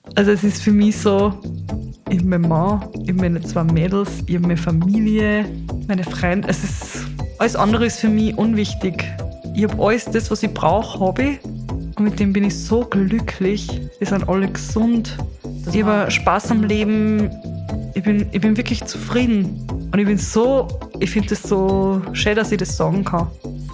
Also es ist für mich so, ich habe meinen Mann, ich habe meine 2 Mädels, ich habe meine Familie, meine Freunde. Alles andere ist für mich unwichtig. Ich habe alles das, was ich brauche, habe ich. Und mit dem bin ich so glücklich. Die sind alle gesund. Ich habe Spaß am Leben. Ich bin wirklich zufrieden. Und ich finde das so schön, dass ich das sagen kann.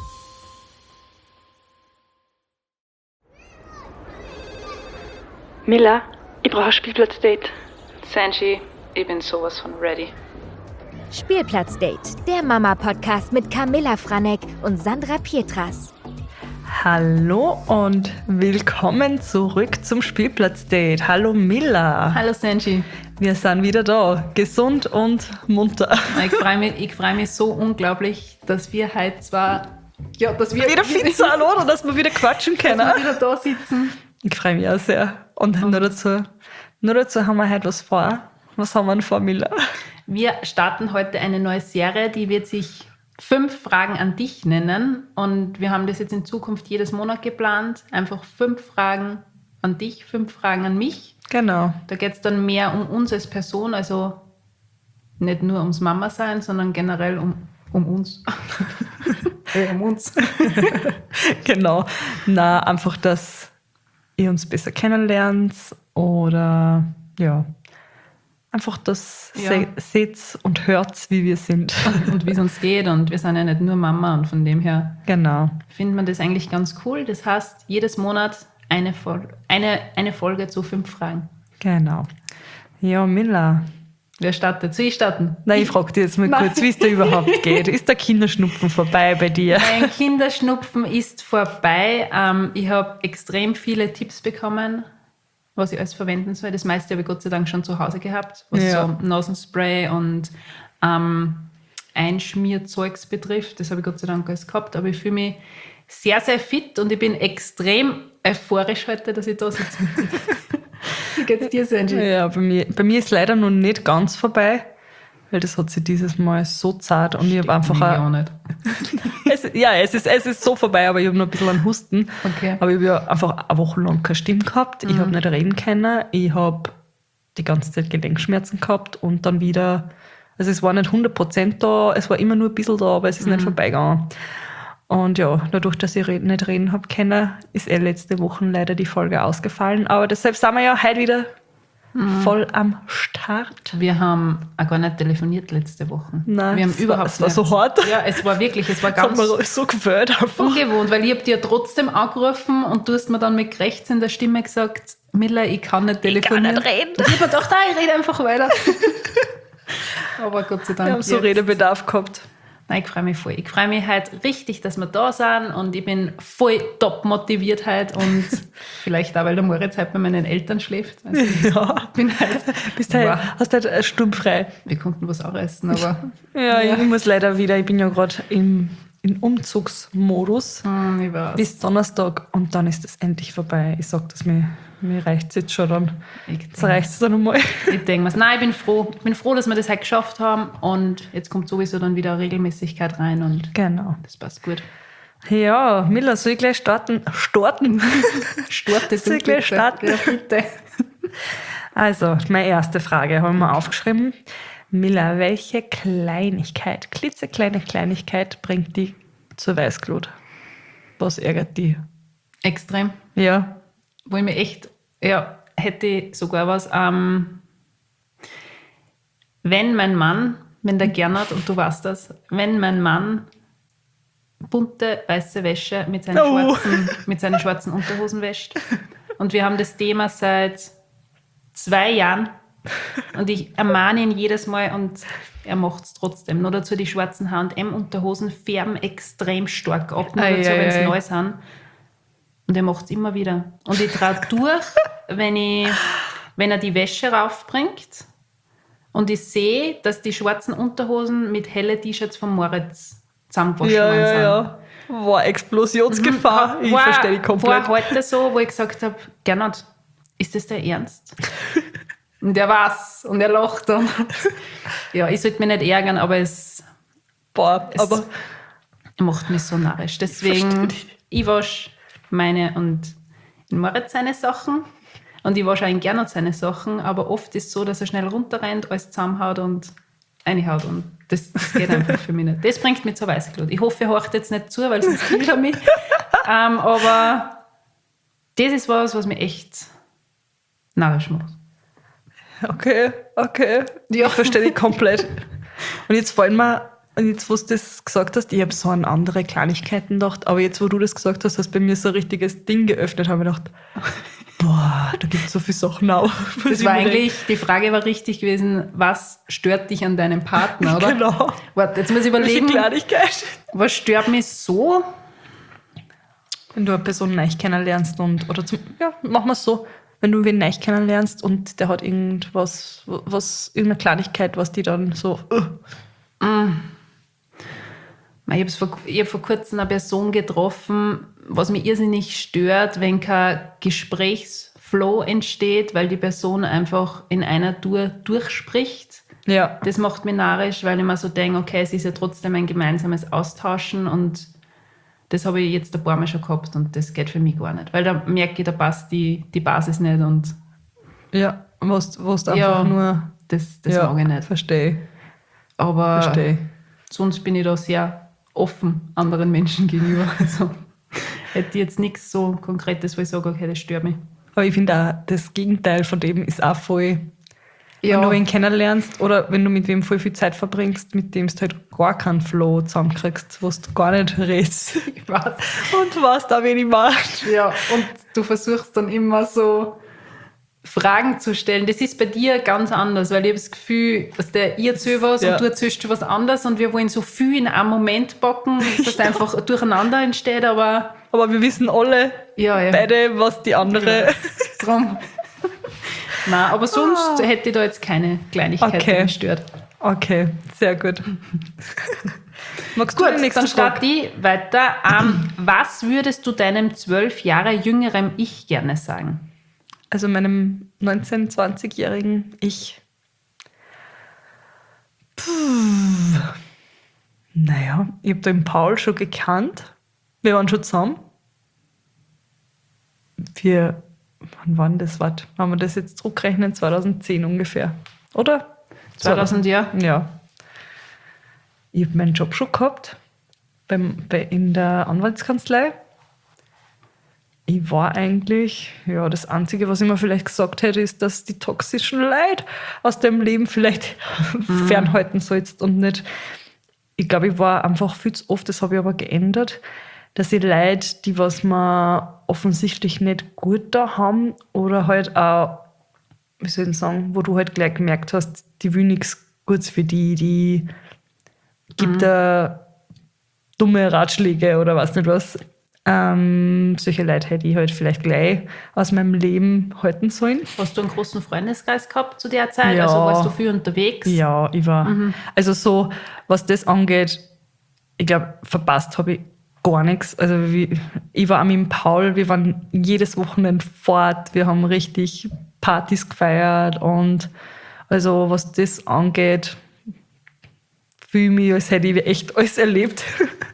Miller, ich brauche ein Spielplatzdate. Sanji, ich bin sowas von ready. Spielplatzdate, der Mama-Podcast mit Camilla Franek und Sandra Pietras. Hallo und willkommen zurück zum Spielplatzdate. Hallo Milla. Hallo Sanji. Wir sind wieder da, gesund und munter. Ich freu mich so unglaublich, dass wir heute dass wir wieder fit sind, oder? Dass wir wieder quatschen können. Dass wir wieder da sitzen. Ich freue mich auch sehr. Und nur dazu haben wir heute was vor. Was haben wir denn vor, Milla? Wir starten heute eine neue Serie, die wird sich 5 Fragen an dich nennen. Und wir haben das jetzt in Zukunft jedes Monat geplant. Einfach 5 Fragen an dich, 5 Fragen an mich. Genau. Da geht es dann mehr um uns als Person, also nicht nur ums Mama-Sein, sondern generell um uns. Um uns. Genau. Na, einfach, dass ihr uns besser kennenlernt oder ja, einfach das seht und hört, wie wir sind. Und wie es uns geht. Und wir sind ja nicht nur Mama und von dem her findet man das eigentlich ganz cool. Das heißt, jedes Monat eine Folge zu 5 Fragen. Genau. Ja, Milla. Wer startet? Soll ich starten? Nein, ich frage dich jetzt mal kurz, wie es da überhaupt geht. Ist der Kinderschnupfen vorbei bei dir? Mein Kinderschnupfen ist vorbei. Ich habe extrem viele Tipps bekommen, was ich alles verwenden soll. Das meiste habe ich Gott sei Dank schon zu Hause gehabt, was so Nasenspray und Einschmierzeugs betrifft. Das habe ich Gott sei Dank alles gehabt. Aber ich fühle mich sehr, sehr fit und ich bin extrem euphorisch heute, dass ich da sitze. Wie geht's dir, Sanji? Ja, bei mir ist leider noch nicht ganz vorbei, weil das hat sich dieses Mal so zart und ich habe einfach auch nicht. es ist so vorbei, aber ich habe noch ein bisschen einen Husten. Okay. Aber ich habe ja einfach eine Woche lang keine Stimme gehabt. Ich habe nicht reden können. Ich habe die ganze Zeit Gelenkschmerzen gehabt und dann wieder, also es war nicht 100% da, es war immer nur ein bisschen da, aber es ist nicht vorbeigegangen. Und ja, dadurch, dass ich nicht reden habe können, ist letzte Woche leider die Folge ausgefallen. Aber deshalb sind wir ja heute wieder voll am Start. Wir haben auch gar nicht telefoniert letzte Woche. Nein, wir haben überhaupt es war so hart. Ja, es war ganz so gewöhnt einfach. ungewohnt, weil ich habe dir trotzdem angerufen und du hast mir dann mit rechts in der Stimme gesagt, Milla, ich kann nicht telefonieren. Ich kann nicht reden. Und ich habe gedacht, ich rede einfach weiter. Aber Gott sei Dank. Wir haben so Redebedarf gehabt. Nein, ich freue mich voll. Ich freue mich heute richtig, dass wir da sind und ich bin voll top motiviert heute und vielleicht auch, weil der Moritz heute bei meinen Eltern schläft. Also ich bin halt, hast halt sturmfrei. wir konnten was auch essen, aber Ich muss leider wieder, ich bin ja gerade in Umzugsmodus ich weiß. bis Donnerstag und dann ist das endlich vorbei. Ich sage das, mir reicht es jetzt schon dann. Jetzt reicht es dann einmal. Ich denke mir, nein, ich bin froh, dass wir das heute geschafft haben und jetzt kommt sowieso dann wieder Regelmäßigkeit rein und Genau. das passt gut. Ja, Milla, soll ich gleich starten? Soll ich gleich starten? Ja, bitte. Also, meine erste Frage haben wir aufgeschrieben. Milla, welche klitzekleine Kleinigkeit bringt dich zur Weißglut? Was ärgert dich? Extrem. Ja. Wo ich mir echt, hätte ich sogar was, wenn der Gernot, und du weißt das, wenn mein Mann bunte weiße Wäsche mit seinen schwarzen Unterhosen wäscht und wir haben das Thema seit 2 Jahren und ich ermahne ihn jedes Mal und er macht es trotzdem. Nur dazu die schwarzen H&M-Unterhosen färben extrem stark ab, nur dazu, wenn sie neu sind. Und er macht es immer wieder. Und ich traue durch, wenn er die Wäsche raufbringt und ich sehe, dass die schwarzen Unterhosen mit hellen T-Shirts von Moritz zusammengewaschen worden sind. Ja. War Explosionsgefahr. Ich verstehe dich komplett. War heute so, wo ich gesagt habe, Gernot, ist das der Ernst? Und er weiß und er lacht dann. Ja, ich sollte mich nicht ärgern, aber es macht mich so narrisch. Deswegen, ich wasche meine und Moritz seine Sachen. Und ich wasche auch gerne seine Sachen, aber oft ist es so, dass er schnell runterrennt, alles zusammenhaut und reinhaut. Und das geht einfach für mich nicht. Das bringt mich zur Weißglut. Ich hoffe, er horcht jetzt nicht zu, weil sonst killt er mich. Aber das ist was mich echt narrisch macht. Okay. Ja. Ich verstehe dich komplett. Und jetzt fallen mir, jetzt wo du das gesagt hast, ich habe so an andere Kleinigkeiten gedacht, aber jetzt wo du das gesagt hast, hast bei mir so ein richtiges Ding geöffnet, habe ich gedacht, boah, da gibt es so viele Sachen auch. Das war eigentlich, die Frage war richtig gewesen, was stört dich an deinem Partner, oder? Genau. Warte, jetzt muss ich überlegen, Kleinigkeit. was stört mich so? Wenn du eine Person neu kennenlernst machen wir es so, wenn du wen neu kennenlernst und der hat irgendwas, irgendeine Kleinigkeit, was die dann so... Ich habe vor kurzem eine Person getroffen, was mich irrsinnig stört, wenn kein Gesprächsflow entsteht, weil die Person einfach in einer Tour durchspricht. Ja. Das macht mich narrisch, weil ich mir so denke, okay, es ist ja trotzdem ein gemeinsames Austauschen und das habe ich jetzt ein paar Mal schon gehabt und das geht für mich gar nicht. Weil da merke ich, da passt die Basis nicht und Ja, was einfach nur... das mag ich nicht. Verstehe. Aber sonst bin ich da sehr offen anderen Menschen gegenüber. Also hätte ich jetzt nichts so Konkretes, wo ich sage, okay, das stört mich. Aber ich finde auch, das Gegenteil von dem ist auch voll... Ja. Wenn du wen kennenlernst oder wenn du mit wem voll viel Zeit verbringst, mit dem du halt gar keinen Flow zusammenkriegst, wo du gar nicht redest. Ich weiß. Und weißt auch, wen ich macht. Ja, und du versuchst dann immer so Fragen zu stellen. Das ist bei dir ganz anders, weil ich habe das Gefühl, dass ihr erzählt was und du erzählst was anderes und wir wollen so viel in einem Moment packen, dass einfach durcheinander entsteht, aber wir wissen alle beide, was die andere... drum. Nein, aber sonst hätte ich da jetzt keine Kleinigkeiten gestört. Okay, sehr gut. Magst du Gut, den nächsten dann starte ich weiter. Was würdest du deinem 12 Jahre jüngeren Ich gerne sagen? Also meinem 19-, 20-jährigen Ich. Naja, ich habe den Paul schon gekannt. Wir waren schon zusammen. Wann war denn das? Warte, wenn wir das jetzt zurückrechnen, 2010 ungefähr. Oder? 2000, ja. Ja. Ich habe meinen Job schon gehabt in der Anwaltskanzlei. Ich war eigentlich, das Einzige, was ich mir vielleicht gesagt hätte, ist, dass die toxischen Leute aus dem Leben vielleicht fernhalten sollst und nicht. Ich glaube, ich war einfach viel zu oft, das habe ich aber geändert, dass ich Leute, die was mir offensichtlich nicht gut da haben oder halt auch, wie soll ich sagen, wo du halt gleich gemerkt hast, die will nichts Gutes für die gibt da dumme Ratschläge oder was nicht was. Solche Leute hätte ich halt vielleicht gleich aus meinem Leben halten sollen. Hast du einen großen Freundeskreis gehabt zu der Zeit? Ja. Also warst du viel unterwegs? Ja, ich war. Also so, was das angeht, ich glaube, verpasst habe ich gar nichts. Also ich war auch mit dem Paul, wir waren jedes Wochenende fort, wir haben richtig Partys gefeiert und also was das angeht, fühle ich mich, als hätte ich echt alles erlebt.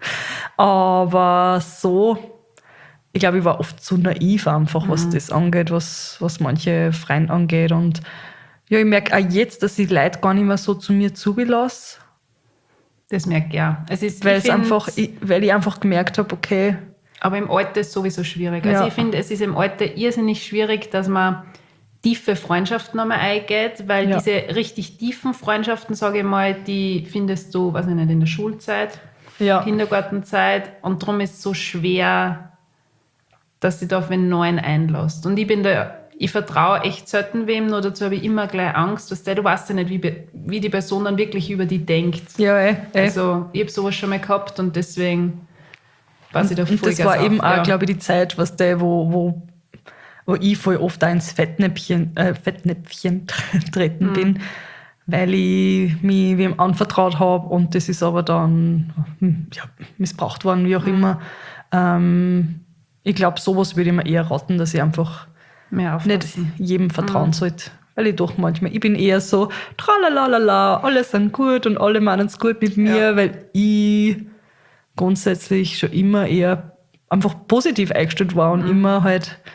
Aber so, ich glaube, ich war oft zu naiv einfach, was das angeht, was manche Freunde angeht. Und ja, ich merke auch jetzt, dass ich Leute gar nicht mehr so zu mir zugelasse. Das merke ich ja. Weil ich einfach gemerkt habe, okay. Aber im Alter ist es sowieso schwierig. Also ich finde, es ist im Alter irrsinnig schwierig, dass man tiefe Freundschaften einmal eingeht, weil diese richtig tiefen Freundschaften, sage ich mal, die findest du, weiß ich nicht, in der Schulzeit, Kindergartenzeit, und darum ist es so schwer, dass du dich da auf einen neuen einlässt. Und ich vertraue echt selten wem, nur dazu habe ich immer gleich Angst, du weißt ja nicht, wie die Person dann wirklich über die denkt. Ja, Also ich habe sowas schon mal gehabt und deswegen weiß ich da voll Und das war eben auch, glaube ich, die Zeit, wo ich voll oft auch ins Fettnäpfchen treten bin, weil ich mich wem anvertraut habe und das ist aber dann missbraucht worden, wie auch immer. Ich glaube, sowas würde ich mir eher raten, dass ich einfach nicht jedem vertrauen sollte. Weil ich doch manchmal, ich bin eher so, tralalala, alle sind gut und alle meinen es gut mit mir, weil ich grundsätzlich schon immer eher einfach positiv eingestellt war und immer halt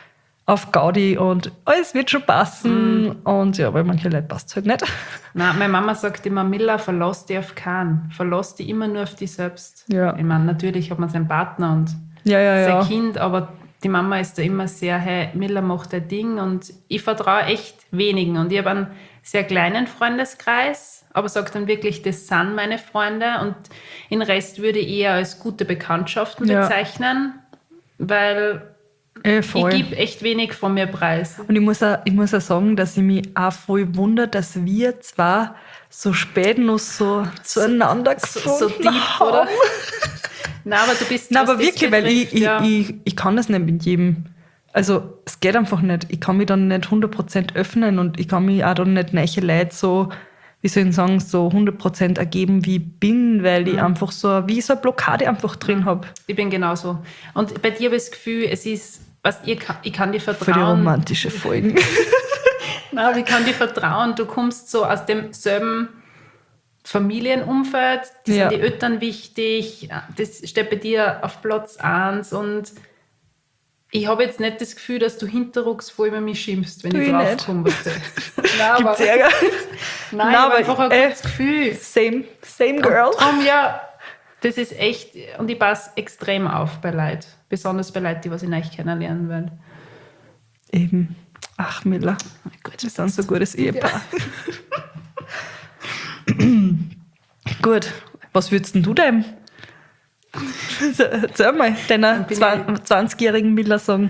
auf Gaudi und alles wird schon passen. Und ja, bei manchen Leuten passt es halt nicht. Nein, meine Mama sagt immer, Milla, verlass dich auf keinen. Verlass dich immer nur auf dich selbst. Ja. Ich meine, natürlich hat man seinen Partner und Ja. sein Kind, aber die Mama ist da immer sehr, hey, Milla, mach dein Ding. Und ich vertraue echt wenigen. Und ich habe einen sehr kleinen Freundeskreis, aber sage dann wirklich, das sind meine Freunde. Und den Rest würde ich eher als gute Bekanntschaften bezeichnen, weil Voll. ich gebe echt wenig von mir preis. Und ich muss auch sagen, dass ich mich auch voll wundere, dass wir zwar so spät noch so zueinander gefunden So deep, haben. oder? Nein, aber du bist... Nein, was aber das wirklich, weil betrifft, ich kann das nicht mit jedem. Also es geht einfach nicht. Ich kann mich dann nicht 100% öffnen und ich kann mich auch dann nicht neue Leute so, wie soll ich sagen, so 100% ergeben, wie ich bin, weil ich einfach so wie so eine Blockade einfach drin habe. Ich bin genauso. Und bei dir habe ich das Gefühl, es ist... ich kann dir Für die vertrauen. romantische Folgen. Nein, aber ich kann dir vertrauen. Du kommst so aus demselben Familienumfeld, die Ja. sind die Eltern wichtig, das steht bei dir auf Platz 1 und ich habe jetzt nicht das Gefühl, dass du hinterrucks voll über mich schimpfst, wenn Tu ich ich draufkomme. Nein, Gibt's Ärger? Nein, ich habe einfach ein gutes Gefühl. Same girl. Ja, das ist echt, und ich passe extrem auf bei Leuten, besonders bei Leuten, die was ich neu kennenlernen will. Eben. Ach, Milla. Gut. Wir sind so ein gutes Ehepaar. Gut, was würdest denn du deinem? Erzähl mal, deiner bin 20-jährigen Milla sagen.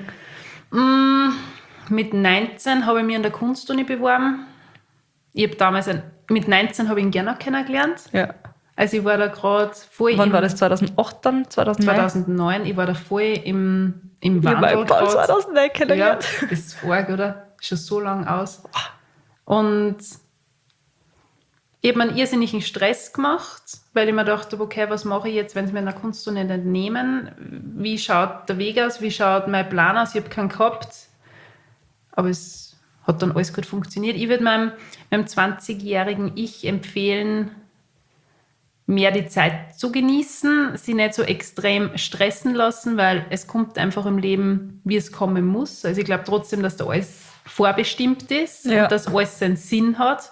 Mit 19 habe ich mich an der Kunstuni beworben. Ich habe damals, mit 19 habe ich ihn gerne kennengelernt. Ja. Also ich war da gerade voll Wann war das? 2008 dann? 2009? 2009, ich war da voll im Ich Wandel. habe meinen Ball grad. 2009 Ja, kennengelernt. das ist arg, oder? Schon so lang aus. Und ich habe mir einen irrsinnigen Stress gemacht, weil ich mir dachte, okay, was mache ich jetzt, wenn sie mir in der Kunstuni nicht nehmen? Wie schaut der Weg aus? Wie schaut mein Plan aus? Ich habe keinen gehabt. Aber es hat dann alles gut funktioniert. Ich würde meinem 20-jährigen Ich empfehlen, mehr die Zeit zu genießen, sie nicht so extrem stressen lassen, weil es kommt einfach im Leben, wie es kommen muss. Also ich glaube trotzdem, dass da alles vorbestimmt ist Ja. und dass alles seinen Sinn hat.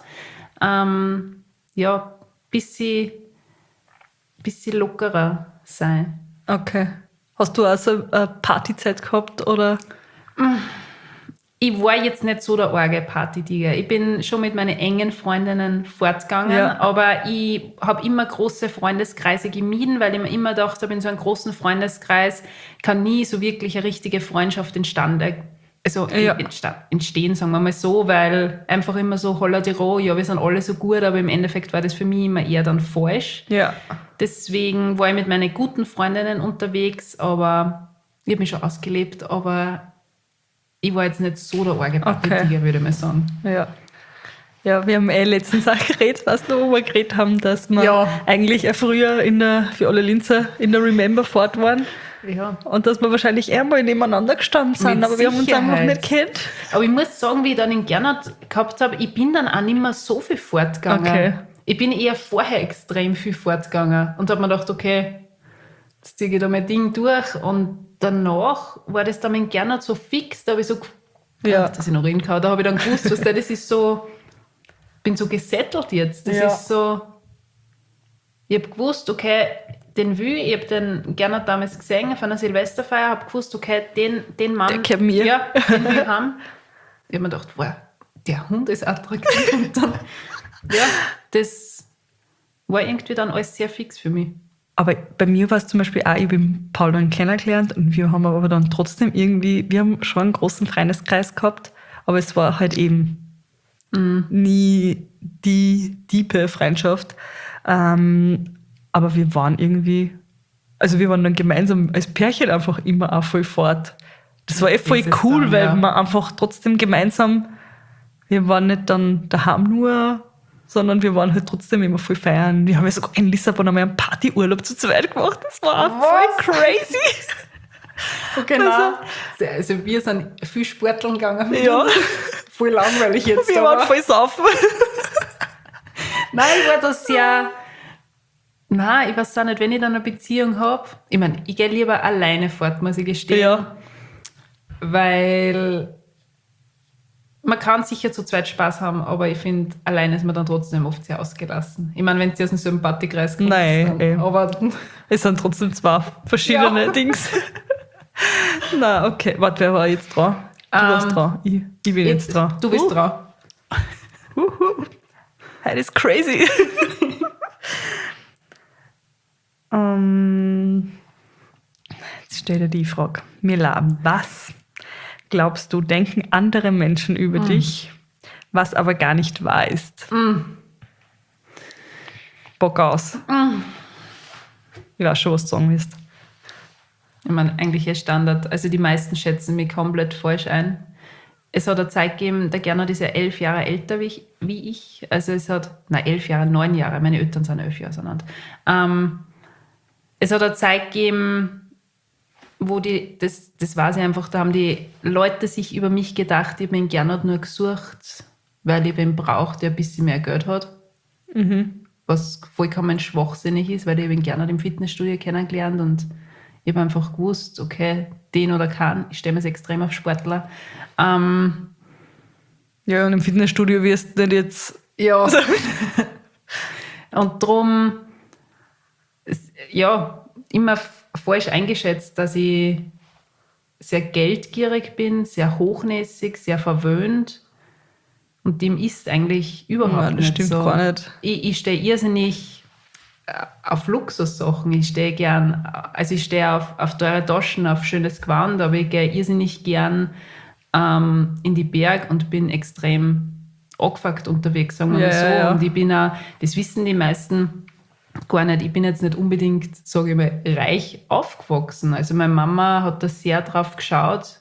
Bisschen lockerer sein. Okay. Hast du auch so eine Partyzeit gehabt, oder? Ich war jetzt nicht so der arge Partytiger. Ich bin schon mit meinen engen Freundinnen fortgegangen, Ja. aber ich habe immer große Freundeskreise gemieden, weil ich mir immer gedacht habe, in so einem großen Freundeskreis kann nie so wirklich eine richtige Freundschaft entstehen, sagen wir mal so, weil einfach immer so holla die Roh, ja, wir sind alle so gut, aber im Endeffekt war das für mich immer eher dann falsch. Ja. Deswegen war ich mit meinen guten Freundinnen unterwegs, aber ich habe mich schon ausgelebt, aber ich war jetzt nicht so der arge Partytiger, würde ich mal sagen. Ja. Ja, wir haben letztens auch geredet, weißt du, wo wir geredet haben, dass wir Ja. eigentlich auch früher für alle Linzer in der Remember fort waren Ja. und dass wir wahrscheinlich eher mal nebeneinander gestanden sind, Mit aber wir haben uns einfach Sicherheit. nicht kennt. Aber ich muss sagen, wie ich dann in Gernot gehabt habe, ich bin dann auch nicht mehr so viel fortgegangen. Okay. Ich bin eher vorher extrem viel fortgegangen und habe mir gedacht, okay, jetzt ziehe ich da mein Ding durch. Und danach war das dann in Gernot so fix, da habe ich so, Ja. dass ich noch reden kann, da habe ich dann gewusst, was das ist so, bin so gesettelt jetzt. Das Ja. ist so, ich habe gewusst, okay, den will ich habe den Gernot damals gesehen auf einer Silvesterfeier, habe gewusst, okay, den Mann, Der gehört mir. Ja, den will ich haben. Ich habe mir gedacht, wow, der Hund ist attraktiv. Und dann, ja, das war irgendwie dann alles sehr fix für mich. Aber bei mir war es zum Beispiel auch, ich habe den Paul dann kennengelernt und wir haben aber dann trotzdem irgendwie, wir haben schon einen großen Freundeskreis gehabt, aber es war halt eben nie die tiefe Freundschaft. Aber wir waren irgendwie, also wir waren dann gemeinsam als Pärchen einfach immer auch voll fort. Das war voll Das ist cool, dann, weil ja. wir einfach trotzdem gemeinsam, wir waren nicht dann daheim nur, sondern wir waren halt trotzdem immer voll feiern. Wir haben ja sogar in Lissabon einmal einen Partyurlaub zu zweit gemacht. Das war auch voll crazy. Genau. Also wir sind viel Sporteln gegangen. Ja. Voll langweilig jetzt. Wir waren voll saufen. Nein, ich war da sehr... Nein, ich weiß auch nicht, wenn ich dann eine Beziehung habe, ich meine, ich gehe lieber alleine fort, muss ich gestehen. Ja. weil man kann sicher zu zweit Spaß haben, aber ich finde, allein ist man dann trotzdem oft sehr ausgelassen. Ich meine, wenn du aus einem Sympathienkreis kommst, Nein, dann, aber es sind trotzdem zwei verschiedene Dings. Na, okay. Warte, wer war jetzt dran? Du warst dran. Ich bin jetzt dran. Du bist dran. Das ist crazy. Jetzt stell dir die Frage. Mila, was glaubst du, denken andere Menschen über dich, was aber gar nicht wahr ist? Bock aus. Ich weiß schon, was du sagen willst. Ich meine, eigentlich ist Standard. Also die meisten schätzen mich komplett falsch ein. Es hat eine Zeit gegeben, der Gernot ist ja 11 Jahre älter wie ich. Also es hat, 11 Jahre, 9 Jahre. Meine Eltern sind 11 Jahre auseinander. Es hat eine Zeit gegeben, wo das weiß ich einfach, da haben die Leute sich über mich gedacht, ich habe den Gernot nur gesucht, weil ich wen brauche, der ein bisschen mehr Geld hat. Was vollkommen schwachsinnig ist, weil ich den Gernot im Fitnessstudio kennengelernt und ich habe einfach gewusst, okay, den oder keinen. Ich stelle mir extrem auf Sportler. Ja, und im Fitnessstudio wirst du nicht jetzt... Ja. Und darum, ja, immer falsch eingeschätzt, dass ich sehr geldgierig bin, sehr hochnäsig, sehr verwöhnt. Und dem ist eigentlich überhaupt das nicht stimmt so. gar nicht. Ich stehe irrsinnig auf Luxussachen. Ich stehe gern, also ich stehe auf teure Taschen, auf schönes Gewand, aber ich gehe irrsinnig gern in die Berg und bin extrem angefuckt unterwegs, sagen wir mal so. Ja. Und ich bin auch, das wissen die meisten gar nicht, ich bin jetzt nicht unbedingt, sage ich mal, reich aufgewachsen. Also meine Mama hat da sehr drauf geschaut,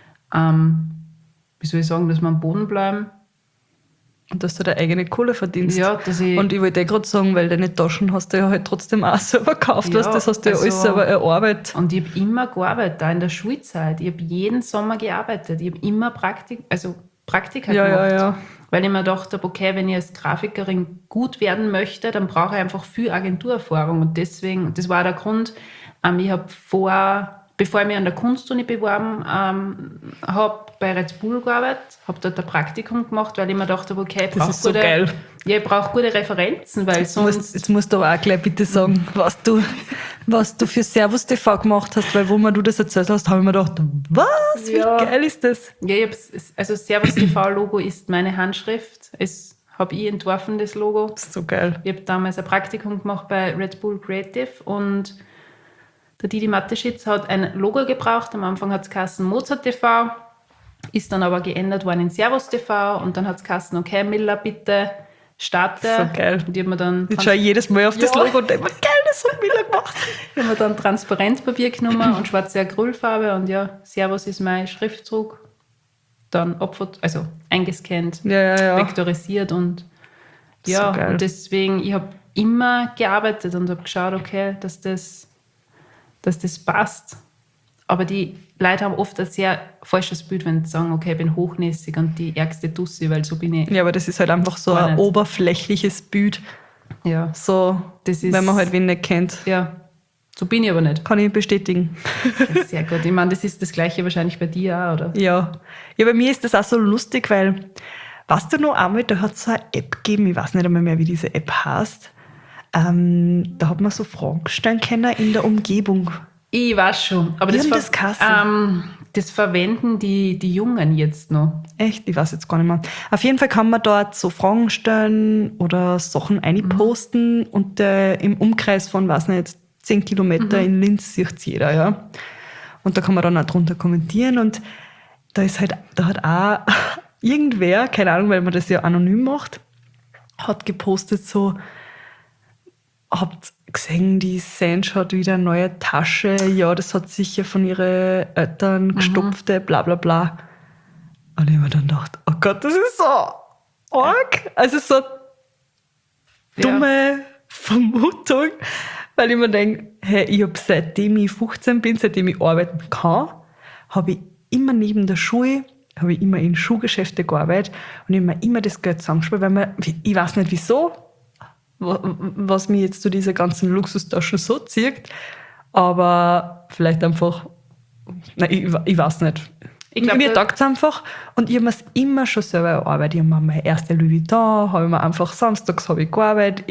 wie soll ich sagen, dass wir am Boden bleiben. Und dass du deine eigene Kohle verdienst. Ja, dass ich, Und ich wollte gerade sagen, weil deine Taschen hast du ja halt trotzdem auch selber gekauft, Ja, weißt, das hast du ja alles also- selber erarbeitet. und ich habe immer gearbeitet, auch in der Schulzeit. Ich habe jeden Sommer gearbeitet. Ich habe immer Praktika Ja, gemacht. ja. Weil ich mir gedacht habe, okay, wenn ich als Grafikerin gut werden möchte, dann brauche ich einfach viel Agenturerfahrung. Und deswegen, das war auch der Grund, ich habe bevor ich mich an der Kunstuni beworben habe, bei Red Bull gearbeitet, habe dort ein Praktikum gemacht, weil ich mir gedacht habe, okay, Das ist so geil. Ja, ich brauche gute Referenzen, weil sonst... Jetzt musst du aber auch gleich bitte sagen, was du für Servus TV gemacht hast, weil wo mir du das erzählt hast, habe ich mir gedacht, was? Wie Ja. geil ist das? Ja, also Servus TV-Logo ist meine Handschrift. Es habe ich entworfen, das Logo. Das ist so geil. Ich habe damals ein Praktikum gemacht bei Red Bull Creative und der Didi Mateschitz hat ein Logo gebraucht. Am Anfang hat es geheißen Mozart TV, ist dann aber geändert worden in Servus TV und dann hat es geheißen, okay, Miller, bitte starte. So geil. Und ich habe mir dann Ich schaue jedes Mal auf das Ja. Logo und denke mir, geil, das hat Mila gemacht. Ich habe mir dann Transparentpapier genommen und schwarze Acrylfarbe und ja, Servus ist mein Schriftzug. Dann eingescannt, Ja. vektorisiert und So geil. und deswegen, ich habe immer gearbeitet und habe geschaut, okay, dass das passt. Aber die Leute haben oft ein sehr falsches Bild, wenn sie sagen, okay, ich bin hochnäsig und die ärgste Tussi, weil so bin ich. Ja, aber das ist halt einfach so Gar ein nicht. oberflächliches Bild. Ja, So, Das ist- wenn man halt wen nicht kennt. ja, so bin ich aber nicht. Kann ich bestätigen. Ja, sehr gut. Ich meine, das ist das Gleiche wahrscheinlich bei dir auch, oder? Ja. Ja, bei mir ist das auch so lustig, weil, weißt du noch einmal, da hat es so eine App gegeben, ich weiß nicht einmal mehr, wie diese App heißt. Da hat man so Fragen stellen können in der Umgebung. Ich weiß schon. Aber Wie das, haben das geheißen? das verwenden die Jungen jetzt noch. Echt? Ich weiß jetzt gar nicht mehr. Auf jeden Fall kann man dort so Fragen stellen oder Sachen einposten und im Umkreis von, weiß nicht, 10 Kilometer in Linz sieht es jeder, ja. Und da kann man dann auch drunter kommentieren und da hat auch irgendwer, keine Ahnung, weil man das ja anonym macht, hat gepostet so, habt gesehen, die Sange hat wieder eine neue Tasche, ja, das hat sicher von ihren Eltern gestopfte, bla bla bla. Und ich habe mir dann gedacht, oh Gott, das ist so arg. Also so dumme Vermutung, weil ich mir denke, hey, ich habe seitdem ich 15 bin, seitdem ich arbeiten kann, habe ich immer neben der Schule, habe ich immer in Schuhgeschäfte gearbeitet und ich habe mir immer das Geld zusammengespart, weil ich weiß nicht wieso, was mich jetzt zu dieser ganzen Luxustaschen so zieht, aber vielleicht einfach, nein, ich weiß nicht. Mir taugt es einfach. Und ich habe mir immer schon selber erarbeitet. Ich habe mir meine erste Louis Vuitton, habe ich mir einfach samstags gearbeitet.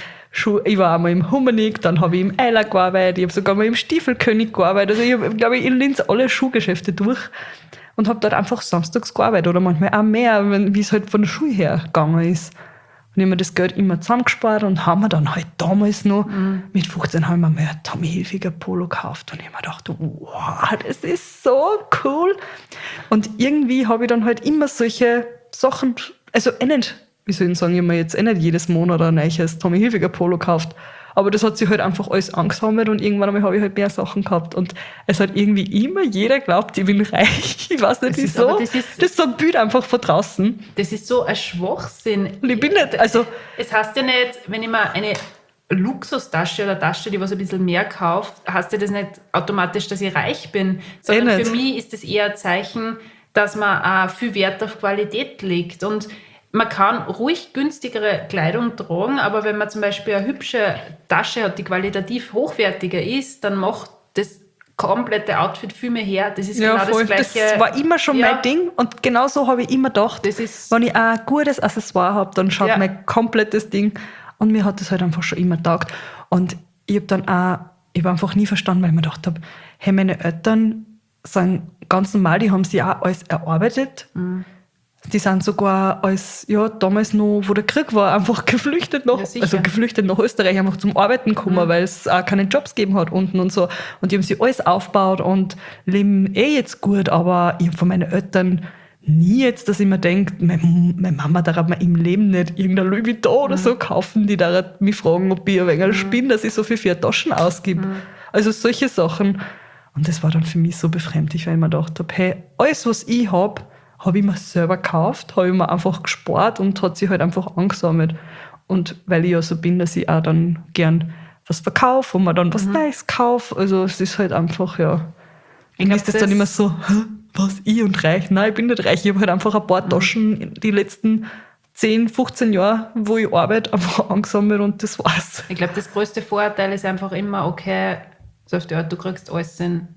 Ich war einmal im Hummernick, dann habe ich im Eiler gearbeitet. Ich habe sogar mal im Stiefelkönig gearbeitet. Also ich habe, glaube ich, in Linz alle Schuhgeschäfte durch und habe dort einfach samstags gearbeitet. Oder manchmal auch mehr, wie es halt von der Schule her gegangen ist. Und ich habe mir das Geld immer zusammengespart und haben wir dann halt damals noch, mit 15 haben wir mir ein Tommy Hilfiger Polo gekauft. Und ich habe mir gedacht, wow, das ist so cool. Und irgendwie habe ich dann halt immer solche Sachen, also nicht, wie soll ich sagen, ich habe mir jetzt nicht jedes Monat ein neues Tommy Hilfiger Polo gekauft. Aber das hat sich halt einfach alles angesammelt und irgendwann einmal habe ich halt mehr Sachen gehabt. Und es hat irgendwie immer jeder geglaubt, ich bin reich. Ich weiß nicht wieso. Das ist so ein Bild einfach von draußen. Das ist so ein Schwachsinn. Und ich bin nicht, also... Es heißt ja nicht, wenn ich mir eine Luxustasche oder Tasche, die was ein bisschen mehr kauft, heißt ja das nicht automatisch, dass ich reich bin. Sondern für mich ist das eher ein Zeichen, dass man auch viel Wert auf Qualität legt. Und man kann ruhig günstigere Kleidung tragen, aber wenn man zum Beispiel eine hübsche Tasche hat, die qualitativ hochwertiger ist, dann macht das komplette Outfit viel mehr her. Das ist genau voll. Das Gleiche. Das war immer schon mein Ding und genau so habe ich immer gedacht, wenn ich ein gutes Accessoire habe, dann schaut mein komplettes Ding. Und mir hat das halt einfach schon immer getaugt. Und ich habe einfach nie verstanden, weil ich mir gedacht habe, hey, meine Eltern sind ganz normal, die haben sich auch alles erarbeitet. Mhm. Die sind sogar damals noch, wo der Krieg war, einfach geflüchtet nach Österreich, einfach zum Arbeiten gekommen, weil es auch keine Jobs gegeben hat unten und so. Und die haben sich alles aufgebaut und leben jetzt gut, aber ich habe von meinen Eltern nie jetzt, dass ich mir denke, meine Mama darf mir im Leben nicht irgendein Louis Vuitton oder so kaufen, die darf mich fragen, ob ich ein wenig spinne, dass ich so viel für Taschen ausgebe. Also solche Sachen. Und das war dann für mich so befremdlich, weil ich mir gedacht habe, hey, alles, was ich habe ich mir selber gekauft, habe ich mir einfach gespart und hat sich halt einfach angesammelt. Und weil ich ja so bin, dass ich auch dann gern was verkaufe und mir dann was Neues kaufe. Also es ist halt einfach, irgendwie ist das dann immer so, was, ich und reich? Nein, ich bin nicht reich. Ich habe halt einfach ein paar Taschen die letzten 10, 15 Jahre, wo ich arbeite, einfach angesammelt und das war's. Ich glaube, das größte Vorteil ist einfach immer, okay, so auf die Art, du kriegst alles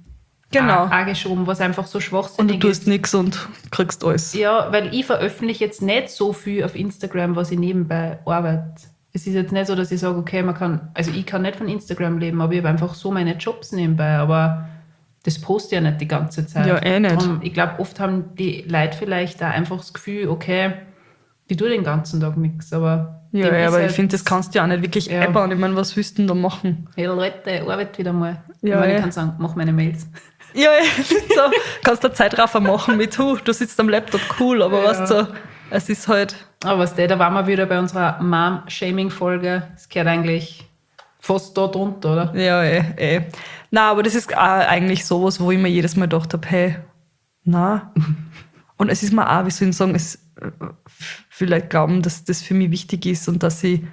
angeschoben, was einfach so schwachsinnig ist. Und du tust nichts und kriegst alles. Ja, weil ich veröffentliche jetzt nicht so viel auf Instagram, was ich nebenbei arbeite. Es ist jetzt nicht so, dass ich sage, okay, ich kann nicht von Instagram leben, aber ich habe einfach so meine Jobs nebenbei, aber das poste ich ja nicht die ganze Zeit. Ja, nicht. Darum, ich glaube, oft haben die Leute vielleicht auch einfach das Gefühl, okay, ich tue den ganzen Tag nichts, aber... Ja, aber ich finde, das kannst du ja auch nicht wirklich äppern. Ich meine, was willst du denn da machen? Ja, Leute, arbeite wieder mal. Ja, ich kann sagen, mach meine Mails. Ja, so, kannst du Zeitraffer machen mit, du sitzt am Laptop, cool, aber weißt du, es ist halt... Aber da waren wir wieder bei unserer Mom-Shaming-Folge. Das gehört eigentlich fast da drunter, oder? Ja, Nein, aber das ist auch eigentlich sowas, wo ich mir jedes Mal gedacht habe, hey, nein. Und es ist mir auch, wie soll ich sagen, vielleicht glauben, dass das für mich wichtig ist und dass ich...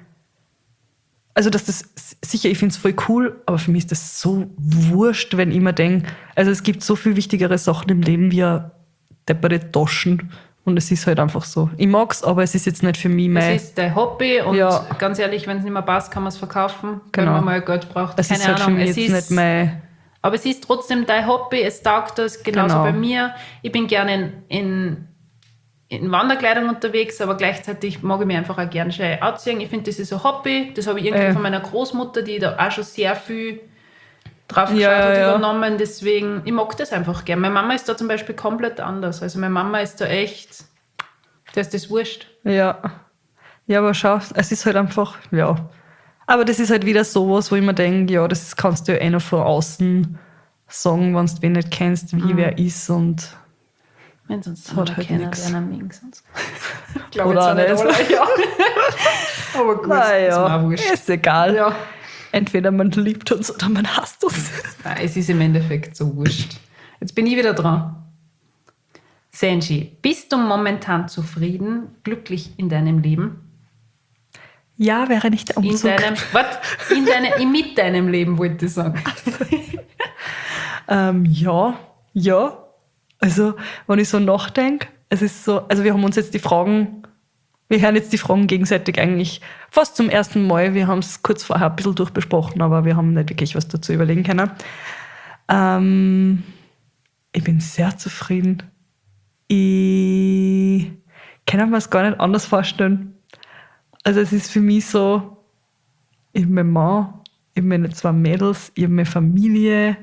Also, dass das sicher, ich finde es voll cool, aber für mich ist das so wurscht, wenn ich mir denke, also es gibt so viel wichtigere Sachen im Leben wie depperte Taschen. Und es ist halt einfach so. Ich mag's, aber es ist jetzt nicht für mich mein... Es ist dein Hobby und ganz ehrlich, wenn es nicht mehr passt, kann man es verkaufen, wenn man mal Geld braucht. Es ist halt für mich jetzt nicht mein... Aber es ist trotzdem dein Hobby, es taugt das, genauso bei mir. Ich bin gerne in Wanderkleidung unterwegs, aber gleichzeitig mag ich mich einfach auch gerne schön anziehen. Ich finde, das ist ein Hobby. Das habe ich irgendwie von meiner Großmutter, die da auch schon sehr viel drauf geschaut hat, übernommen. Deswegen, ich mag das einfach gerne. Meine Mama ist da zum Beispiel komplett anders. Also meine Mama ist da echt, der ist das wurscht. Ja, aber schau, es ist halt einfach, Aber das ist halt wieder sowas, wo ich mir denke, das kannst du ja noch von außen sagen, wenn du wen nicht kennst, wie wer ist und... Wenn sonst hat halt nichts. Ich glaube jetzt auch nicht. Aber gut, ist egal. Ja. Entweder man liebt uns oder man hasst uns. Nein, es ist im Endeffekt so wurscht. Jetzt bin ich wieder dran. Senji, bist du momentan zufrieden, glücklich in deinem Leben? Ja, wäre nicht der Umzug. Mit deinem Leben, wollte ich sagen. Ja. Also, wenn ich so nachdenke, es ist so, also wir hören jetzt die Fragen gegenseitig eigentlich fast zum ersten Mal. Wir haben es kurz vorher ein bisschen durchbesprochen, aber wir haben nicht wirklich was dazu überlegen können. Ich bin sehr zufrieden. ich kann mir das gar nicht anders vorstellen. Also es ist für mich so, ich habe meinen Mann, ich habe meine 2 Mädels, ich habe meine Familie,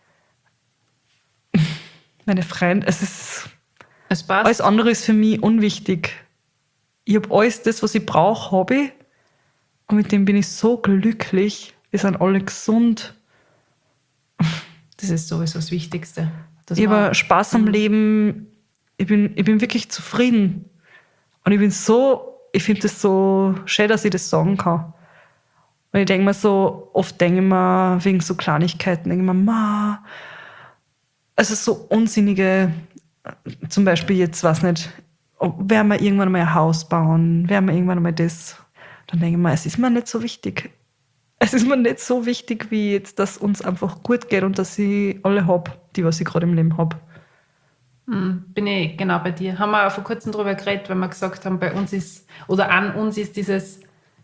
meine Freunde. Es passt. Alles andere ist für mich unwichtig. Ich habe alles das, was ich brauche, habe ich. Und mit dem bin ich so glücklich. Wir sind alle gesund. Das ist sowieso das Wichtigste. dass Ich man- habe Spaß am Leben. Ich bin wirklich zufrieden. Und ich finde das so schön, dass ich das sagen kann. Und ich denke mir so, oft denke ich mir, wegen so Kleinigkeiten, denke ich mir, Ma, also so unsinnige, zum Beispiel jetzt, weiß nicht, werden wir irgendwann mal ein Haus bauen, werden wir irgendwann mal das, dann denke ich mir, es ist mir nicht so wichtig. Es ist mir nicht so wichtig, wie jetzt, dass uns einfach gut geht und dass ich alle habe, die, was ich gerade im Leben habe. Bin ich genau bei dir. Haben wir auch vor kurzem darüber geredet, weil wir gesagt haben, bei uns ist, oder an uns ist dieses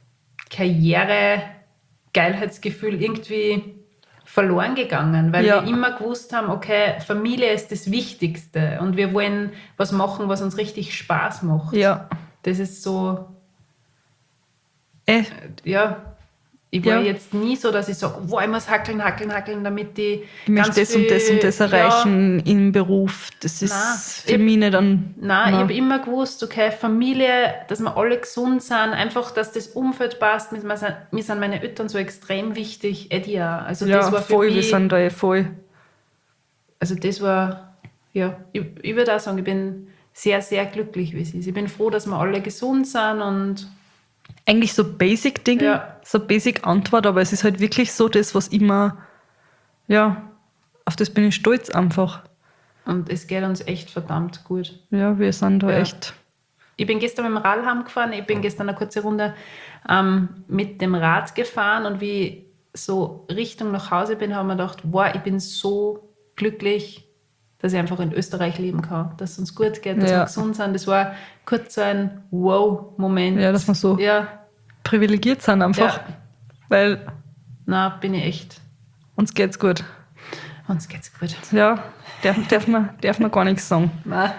Karriere-Geilheitsgefühl irgendwie verloren gegangen, weil Ja. wir immer gewusst haben, okay, Familie ist das Wichtigste und wir wollen was machen, was uns richtig Spaß macht. Ja. Das ist so, Eh, ja, ich war Ja. jetzt nie so, dass ich sage, wow, ich muss hackeln, damit ich ich möchte das und das und das erreichen im Beruf. Das ist Nein, für mich nicht an. Nein, ich habe immer gewusst, okay, Familie, dass wir alle gesund sind, einfach, dass das Umfeld passt. Mir sind meine Eltern so extrem wichtig, Eddie auch. Also Ja, das war für voll, wir mich, sind da voll. also das war, ja, ich würde auch sagen, ich bin sehr, sehr glücklich, wie es ist. Ich bin froh, dass wir alle gesund sind und Eigentlich so Basic-Ding, Ja. so Basic-Antwort, aber es ist halt wirklich so das, was immer, ja, auf das bin ich stolz einfach. es geht uns echt verdammt gut. Ja, wir sind da Ja. echt. Ich bin gestern mit dem Rad heimgefahren, ich bin gestern eine kurze Runde mit dem Rad gefahren und wie ich so Richtung nach Hause bin, habe ich mir gedacht, wow, ich bin so glücklich, dass ich einfach in Österreich leben kann, dass es uns gut geht, dass Ja. wir gesund sind. Das war kurz so ein Wow-Moment. Ja, dass wir so Ja, privilegiert sind einfach, Ja. weil na, bin ich echt. uns geht's gut. Uns geht's gut. Ja, darf man gar nichts sagen. Na,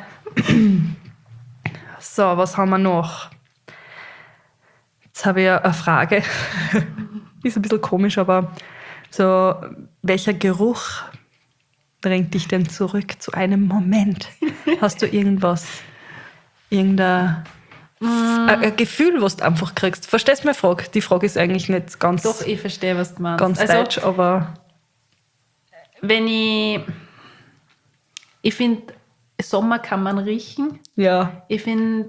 So, was haben wir noch? Jetzt habe ich eine Frage. Ist ein bisschen komisch, aber so, welcher Geruch bringt dich denn zurück zu einem Moment? Hast du irgendein ein Gefühl, was du einfach kriegst? Verstehst du meine Frage? Die Frage ist eigentlich nicht ganz, doch, ich verstehe, was du meinst. ganz deutsch, aber wenn ich finde, Sommer kann man riechen. ja, Ich finde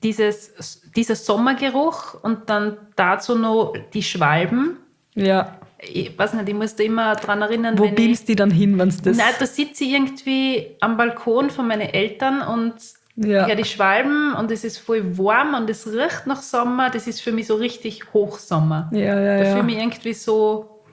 dieser Sommergeruch und dann dazu noch die Schwalben. ja. Ich weiß nicht, ich muss da immer dran erinnern, Wo wenn beamst du die dann hin, wenn es das... Nein, da sitze ich irgendwie am Balkon von meinen Eltern und Ja. höre die Schwalben und es ist voll warm und es riecht nach Sommer. Das ist für mich so richtig Hochsommer. Ja, Da ja, fühle ich ja. mich irgendwie so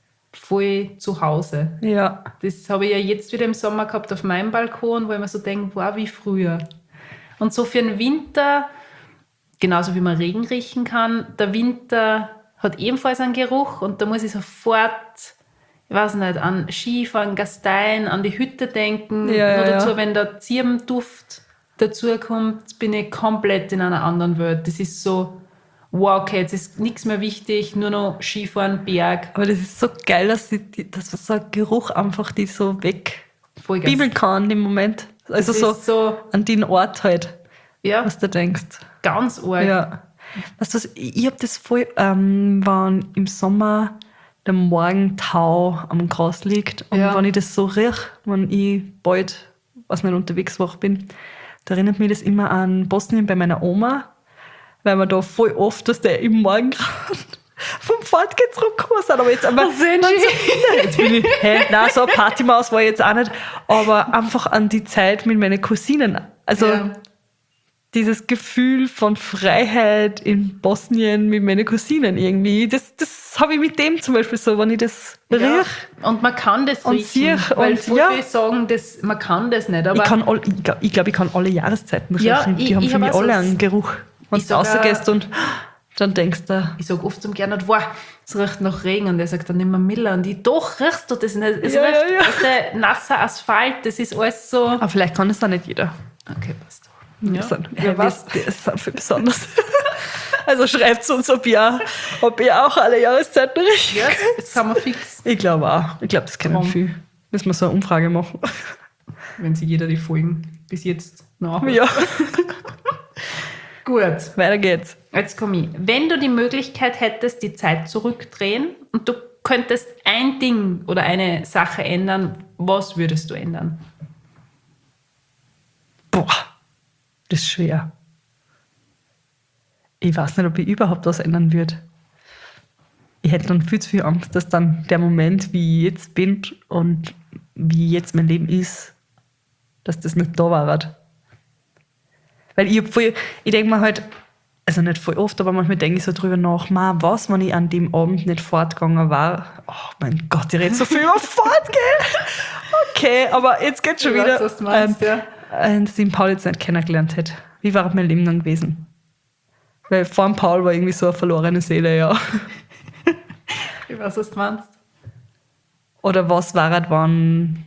voll zu Hause. Ja, Das habe ich ja jetzt wieder im Sommer gehabt auf meinem Balkon, wo ich mir so denke, wow, wie früher. Und so für den Winter, genauso wie man Regen riechen kann, der Winter hat ebenfalls einen Geruch und da muss ich sofort, ich weiß nicht, an Skifahren, Gastein, an die Hütte denken. Ja, Nur ja, dazu, ja. wenn der Zirbenduft dazu kommt, bin ich komplett in einer anderen Welt. Das ist so, wow, okay, jetzt ist nichts mehr wichtig, nur noch Skifahren, Berg, aber das ist so geil, dass so ein Geruch einfach die so Vollgas. wegbibeln kann im Moment. Also Das so ist so, an den Ort halt, ja, was du denkst. ganz arg. Ja. Weißt du was, ich hab das voll, wenn im Sommer der Morgentau am Gras liegt und Ja. wenn ich das so riech, wenn ich bald, was nicht, unterwegs bin, da erinnert mich das immer an Bosnien bei meiner Oma, weil wir da voll oft, dass der im Morgengrad vom Fortgehen zurückgekommen sind. Aber jetzt einfach, jetzt bin ich, nein, so eine Partymaus war ich jetzt auch nicht, aber einfach an die Zeit mit meinen Cousinen. Also Ja. dieses Gefühl von Freiheit in Bosnien mit meinen Cousinen irgendwie, das habe ich mit dem zum Beispiel so, wenn ich das Ja. riech. Und man kann das Und riechen, siech weil und viele ja. sagen, man kann das nicht. Aber Ich glaube, ich kann alle Jahreszeiten riechen. Ja, Die ich haben für hab mich auch so alle das- einen Geruch. Wenn Ich du sag auch- rausgehst und dann denkst du, ich sage oft zum Gernot, wow, es riecht nach Regen. Und er sagt dann immer Miller. Und ich, doch, riechst du das nicht? Es Ja, riecht ja, ja. aus der nasser Asphalt. Das ist alles so. aber vielleicht kann das dann nicht jeder. Okay, passt. Wir sind, wir sind viel besonders. Also schreibt uns, ob ihr auch alle Jahreszeiten richtig. Ja, das kann man fix. Ich glaube auch. Ich glaube, das können viel. Müssen wir so eine Umfrage machen. Wenn sich jeder die Folgen bis jetzt nachhört. Ja. Gut. Weiter geht's. Jetzt komme ich. Wenn du die Möglichkeit hättest, die Zeit zurückdrehen und du könntest ein Ding oder eine Sache ändern, was würdest du ändern? Boah, das ist schwer. Ich weiß nicht, ob ich überhaupt was ändern würde. Ich hätte dann viel zu viel Angst, dass dann der Moment, wie ich jetzt bin und wie jetzt mein Leben ist, dass das nicht da war. Weil ich denke mir halt, also nicht voll oft, aber manchmal denke ich so drüber nach, was, wenn ich an dem Abend nicht fortgegangen war. Oh mein Gott, ich rede so viel über Fortgehen. Okay, aber jetzt geht's schon wieder. Was du meinst, ja. Dass ich den Paul jetzt nicht kennengelernt hätte. Wie war mein Leben dann gewesen? Weil vor dem Paul war irgendwie so eine verlorene Seele, ja. Ich weiß, was du meinst. Oder was war es, wann...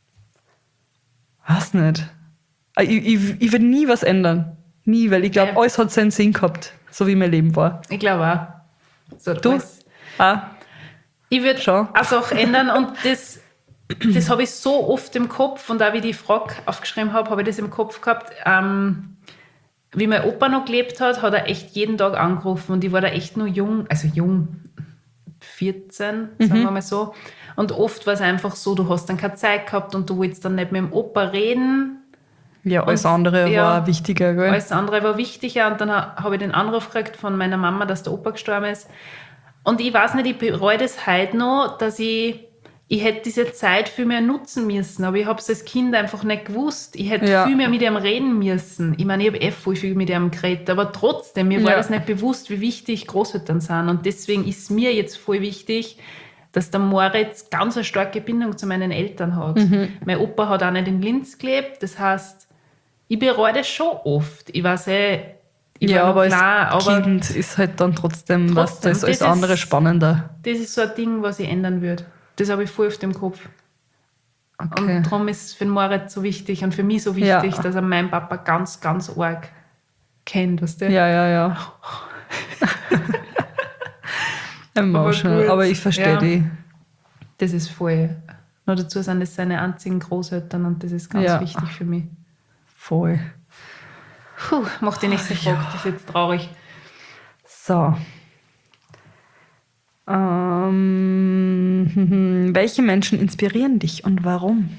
Weiß nicht. Ich würde nie was ändern. Nie, weil ich glaube, alles hat seinen Sinn gehabt, so wie mein Leben war. Ich glaube auch. So, Du? Ich würde Schon. eine Sache ändern und das habe ich so oft im Kopf und auch wie ich die Frage aufgeschrieben habe ich das im Kopf gehabt. Wie mein Opa noch gelebt hat er echt jeden Tag angerufen und ich war da echt nur jung, 14, sagen wir mal so. Und oft war es einfach so, du hast dann keine Zeit gehabt und du wolltest dann nicht mit dem Opa reden. Ja, alles andere war wichtiger, gell? Alles andere war wichtiger und dann habe ich den Anruf gekriegt von meiner Mama, dass der Opa gestorben ist. Und ich weiß nicht, ich bereue das heute noch, dass ich hätte diese Zeit viel mehr nutzen müssen, aber ich habe es als Kind einfach nicht gewusst. Ich hätte viel mehr mit ihm reden müssen. Ich meine, ich habe voll viel mit ihm geredet, aber trotzdem, mir war das nicht bewusst, wie wichtig Großeltern sind. Und deswegen ist mir jetzt voll wichtig, dass der Moritz ganz eine starke Bindung zu meinen Eltern hat. Mein Opa hat auch nicht in Linz gelebt, das heißt, ich bereue das schon oft. Ich weiß aber als Kind ist halt dann trotzdem was, das ist alles andere spannender. Das ist so ein Ding, was ich ändern würde. Das habe ich voll auf dem Kopf. Okay. Und darum ist es für den Moritz so wichtig und für mich so wichtig, dass er meinen Papa ganz, ganz arg kennt, weißt du? Ja. Emotional, aber ich verstehe die. Das ist voll. Noch dazu sind das seine einzigen Großeltern und das ist ganz wichtig für mich. Voll. Mach die nächste Frage, das ist jetzt traurig. So. Welche Menschen inspirieren dich und warum?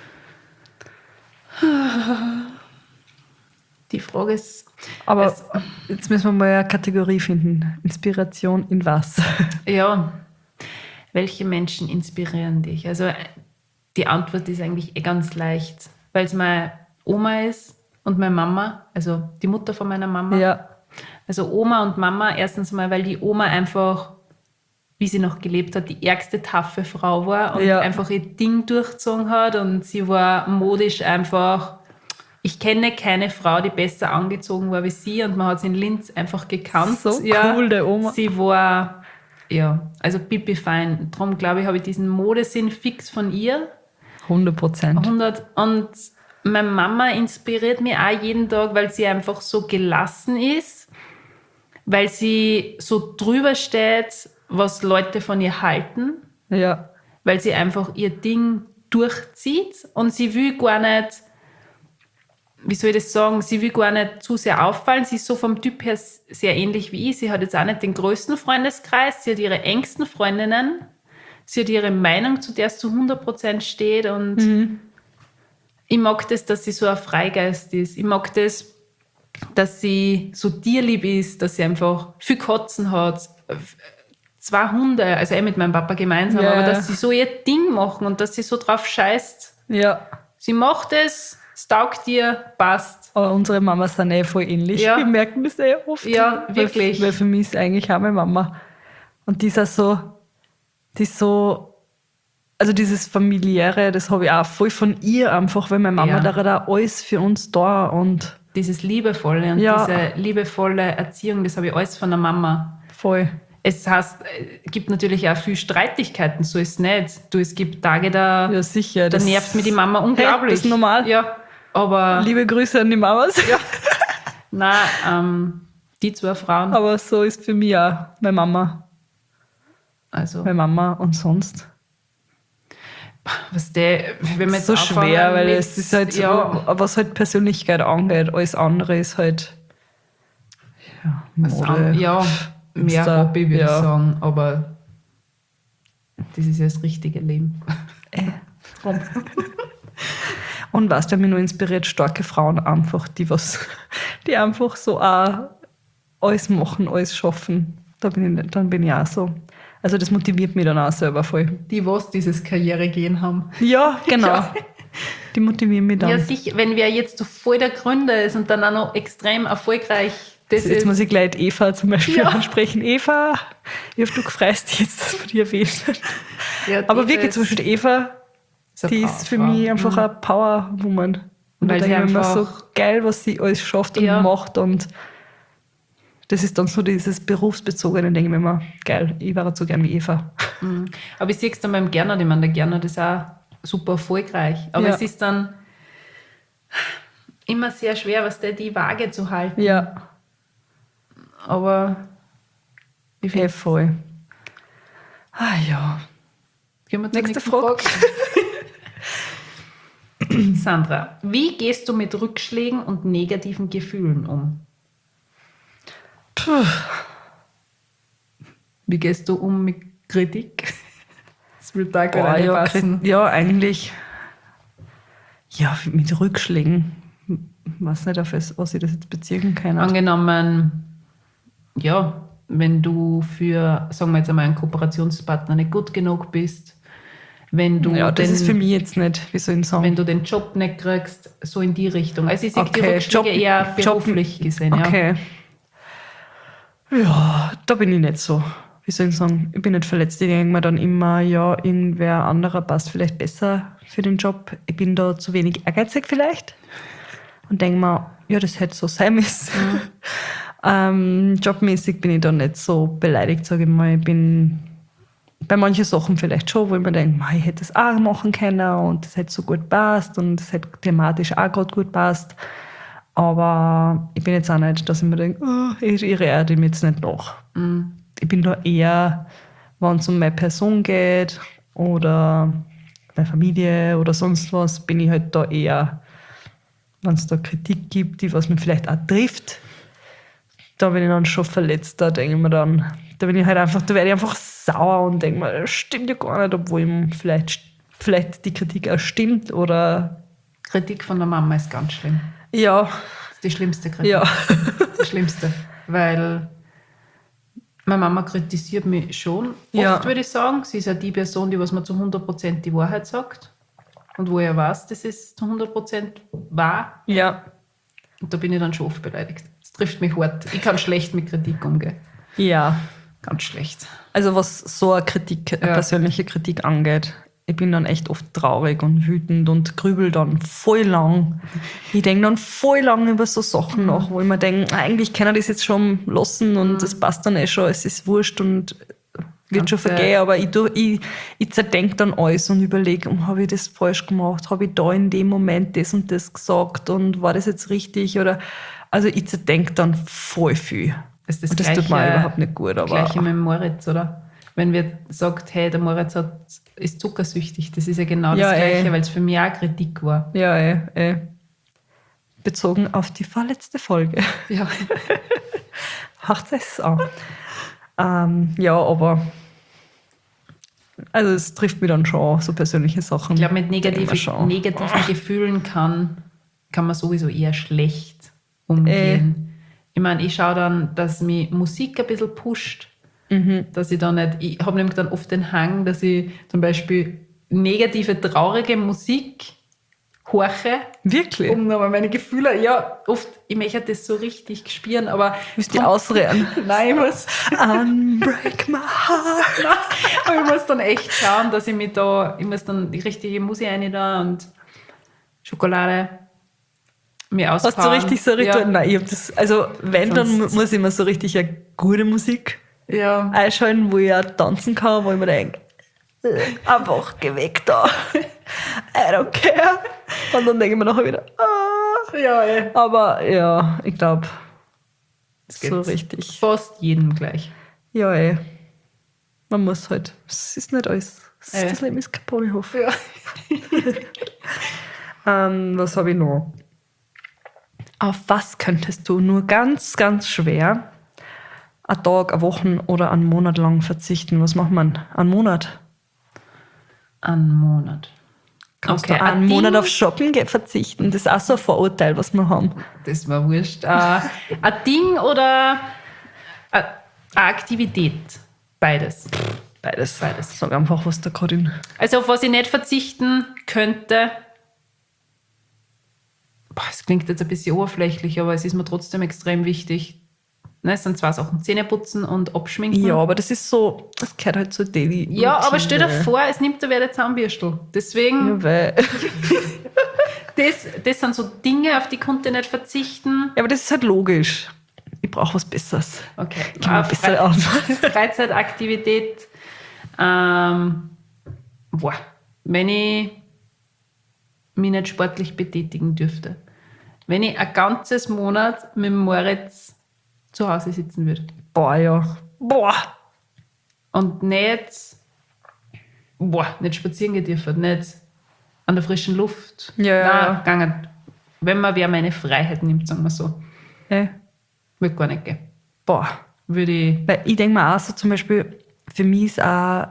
Die Frage ist... Aber jetzt müssen wir mal eine Kategorie finden. Inspiration in was? Ja, welche Menschen inspirieren dich? Also die Antwort ist eigentlich ganz leicht, weil es meine Oma ist und meine Mama, also die Mutter von meiner Mama. Ja. Also Oma und Mama, erstens mal, weil die Oma einfach, wie sie noch gelebt hat, die ärgste taffe Frau war und einfach ihr Ding durchgezogen hat und sie war modisch einfach... Ich kenne keine Frau, die besser angezogen war wie sie und man hat sie in Linz einfach gekannt. So cool, der Oma. Sie war, also pipi fein. Darum glaube ich, habe ich diesen Modesinn fix von ihr. 100%. Und meine Mama inspiriert mich auch jeden Tag, weil sie einfach so gelassen ist, weil sie so drüber steht, was Leute von ihr halten. Ja. Weil sie einfach ihr Ding durchzieht und sie will gar nicht, wie soll ich das sagen, sie will gar nicht zu sehr auffallen. Sie ist so vom Typ her sehr ähnlich wie ich. Sie hat jetzt auch nicht den größten Freundeskreis. Sie hat ihre engsten Freundinnen. Sie hat ihre Meinung, zu der es zu 100% steht. Und ich mag das, dass sie so ein Freigeist ist. Ich mag das, dass sie so tierlieb ist, dass sie einfach viel Katzen hat. 2 Hunde, also mit meinem Papa gemeinsam. Aber dass sie so ihr Ding machen und dass sie so drauf scheißt. Ja. Sie macht es. Es taugt dir, passt. Aber unsere Mamas sind voll ähnlich. Ja. Wir merken das oft. Ja, wirklich. Weil für mich ist eigentlich auch meine Mama. Und die ist so, also dieses Familiäre, das habe ich auch voll von ihr einfach, weil meine Mama da hat auch alles für uns da und dieses Liebevolle und diese liebevolle Erziehung, das habe ich alles von der Mama. Voll. Es heißt, es gibt natürlich auch viel Streitigkeiten, so ist es nicht. Es gibt Tage, da sicher, nervt mir die Mama unglaublich. Das ist normal. Ja. Aber Liebe Grüße an die Mamas. Ja. nein, die 2 Frauen. Aber so ist für mich auch meine Mama. Also, Meine Mama und sonst. wenn man So jetzt schwer, anfangen weil mit- es ist halt, ja, was halt Persönlichkeit angeht, alles andere ist halt was Mode. ja, mehr Insta, Hobby, würde ja. ich sagen, aber das ist ja das richtige Leben. Drum. Und weißt du, wer mich nur inspiriert, starke Frauen einfach, die einfach so auch alles machen, alles schaffen. Dann bin ich auch so. Also das motiviert mich dann auch selber voll. Die, was dieses Karrieregehen haben. Ja, genau. Ja. Die motivieren mich dann. Ja, sicher, wenn wer jetzt so voll der Gründer ist und dann auch noch extrem erfolgreich, das Jetzt ist... muss ich gleich die Eva zum Beispiel Ja. ansprechen. Eva, ich hoffe, du freust dich jetzt, dass wir die erwähnt. Ja, die Aber wirklich, ist- zum Beispiel die Eva, eine die ist für Powerfrau. mich einfach eine Power-Woman. Und Weil da sie denke ich mir immer so einfach- geil, was sie alles schafft und Ja. macht. Und das ist dann so dieses Berufsbezogene, denke ich mir immer, geil, ich wäre so gern wie Eva. Aber ich sehe es dann beim Gernot, ich meine, der Gernot ist auch super erfolgreich. Aber Ja. es ist dann immer sehr schwer, die Waage zu halten. Ja, Aber ich finde, voll. Ah ja. gehen wir zur Nächste nächsten Frage. Sandra, wie gehst du mit Rückschlägen und negativen Gefühlen um? Puh. Wie gehst du um mit Kritik? Das wird da Boah, gerade ja, passen. ja, eigentlich. Ja, mit Rückschlägen. Weiß nicht, auf was ich das jetzt beziehen kann. Angenommen, ja, wenn du für, sagen wir jetzt einmal, einen Kooperationspartner nicht gut genug bist, wenn du, Ja, das ist für mich jetzt nicht, wie soll ich sagen. wenn du den Job nicht kriegst, so in die Richtung. Also ich sehe die Okay, Rückschläge Job- eher Job- beruflich gesehen. Ja. Okay. Ja, da bin ich nicht so. Wie soll ich sagen? Ich bin nicht verletzt. Ich denke mir dann immer, ja, irgendwer anderer passt vielleicht besser für den Job. Ich bin da zu wenig ehrgeizig vielleicht. Und denke mir, ja, das hätte so sein müssen. Jobmäßig bin ich da nicht so beleidigt, sage ich mal. Ich bin bei manchen Sachen vielleicht schon, wo ich mir denke, ich hätte es auch machen können und das hätte so gut passt und das hätte thematisch auch gerade gut passt. Aber ich bin jetzt auch nicht, dass ich mir denke, ich reihe dem jetzt nicht nach. Ich bin da eher, wenn es um meine Person geht oder meine Familie oder sonst was, bin ich halt da eher, wenn es da Kritik gibt, die was mich vielleicht auch trifft, da bin ich dann schon verletzt. Da denke ich mir dann, da bin ich halt einfach, da werde ich einfach sauer und denke mir, das stimmt ja gar nicht, obwohl ihm vielleicht die Kritik auch stimmt oder Kritik von der Mama ist ganz schlimm. ja, Das ist die schlimmste Kritik. ja. Die schlimmste. Weil meine Mama kritisiert mich schon oft, Ja. würde ich sagen. Sie ist ja die Person, die was mir zu 100% die Wahrheit sagt. Und wo ich weiß, das ist zu 100% wahr. Ja, Und da bin ich dann schon oft beleidigt. Das trifft mich hart. Ich kann schlecht mit Kritik umgehen. ja. Ganz schlecht. Also was so eine Kritik, eine persönliche Kritik angeht, ich bin dann echt oft traurig und wütend und grübel dann voll lang. Ich denke dann voll lang über so Sachen nach, wo ich mir denke, eigentlich kann ich das jetzt schon lassen und das passt dann eh schon, es ist wurscht und wird schon vergehen, aber ich zerdenke dann alles und überlege, habe ich das falsch gemacht, habe ich da in dem Moment das und das gesagt und war das jetzt richtig oder, also ich zerdenke dann voll viel. Das ist Und das tut mir überhaupt nicht gut. Aber Gleiche mit dem Moritz, oder? Wenn wir sagt, hey, der Moritz ist zuckersüchtig, das ist ja genau Ja, das Gleiche, ey. weil es für mich auch Kritik war. ja, bezogen auf die vorletzte Folge. Ja. Macht es an. Ja, aber also es trifft mich dann schon, so persönliche Sachen. Ich glaube, mit Denke ich mir schon. negativen Gefühlen kann man sowieso eher schlecht umgehen. Ich meine, ich schaue dann, dass mich Musik ein bisschen pusht, dass ich da nicht, ich habe nämlich dann oft den Hang, dass ich zum Beispiel negative, traurige Musik horche, Wirklich? um nochmal meine Gefühle, ja, oft, ich möchte das so richtig spüren, aber... Müsst ihr ausreden? Nein, ich muss... Unbreak my heart. Aber ich muss dann echt schauen, dass ich muss dann die richtige Musik rein da und Schokolade mir auspowern. Hast du richtig so Ritual? Ja. Nein, ich hab das, also wenn, dann Sonst- muss ich mir so richtig eine gute Musik Ja. einschalten, wo ich auch tanzen kann, wo ich mir denke, einfach geh weg da. I don't care. Und dann denke ich mir nachher wieder, Ja, ey. aber ja, ich glaube, Es so geht richtig. fast jedem gleich. Ja, man muss halt, es ist nicht alles, das Leben ist kein Ponyhof. Ja. Was habe ich noch? Auf was könntest du nur ganz, ganz schwer einen Tag, eine Woche oder einen Monat lang verzichten? Was macht man? Einen Monat? Einen Monat. Kannst du einen Monat auf Shoppen verzichten? Das ist auch so ein Vorurteil, was wir haben. Das war wurscht. Ein Ding oder eine Aktivität? Beides. Beides. Sag einfach, was da gerade in... Also auf was ich nicht verzichten könnte, es klingt jetzt ein bisschen oberflächlich, aber es ist mir trotzdem extrem wichtig. Ne, es sind 2 Sachen, Zähne putzen und abschminken. Ja, aber das ist so, das gehört halt zur Daily. Ja, aber Routine. stell dir vor, es nimmt da wer der Zahnbürstel. Deswegen, Ja, weil, das sind so Dinge, auf die konnte ich nicht verzichten. ja, aber das ist halt logisch. Ich brauche was Besseres. Okay. Gib mir eine bessere Antwort. Freizeitaktivität. Wenn ich mich nicht sportlich betätigen dürfte. Wenn ich ein ganzes Monat mit dem Moritz zu Hause sitzen würde. Boah, ja. Boah. Und nicht spazieren gehen dürfen, nicht an der frischen Luft. Ja. Gegangen. Wenn man wer meine Freiheit nimmt, sagen wir so. Würde gar nicht gehen. Boah. Würde ich... Weil ich denke mir auch so zum Beispiel, für mich ist auch,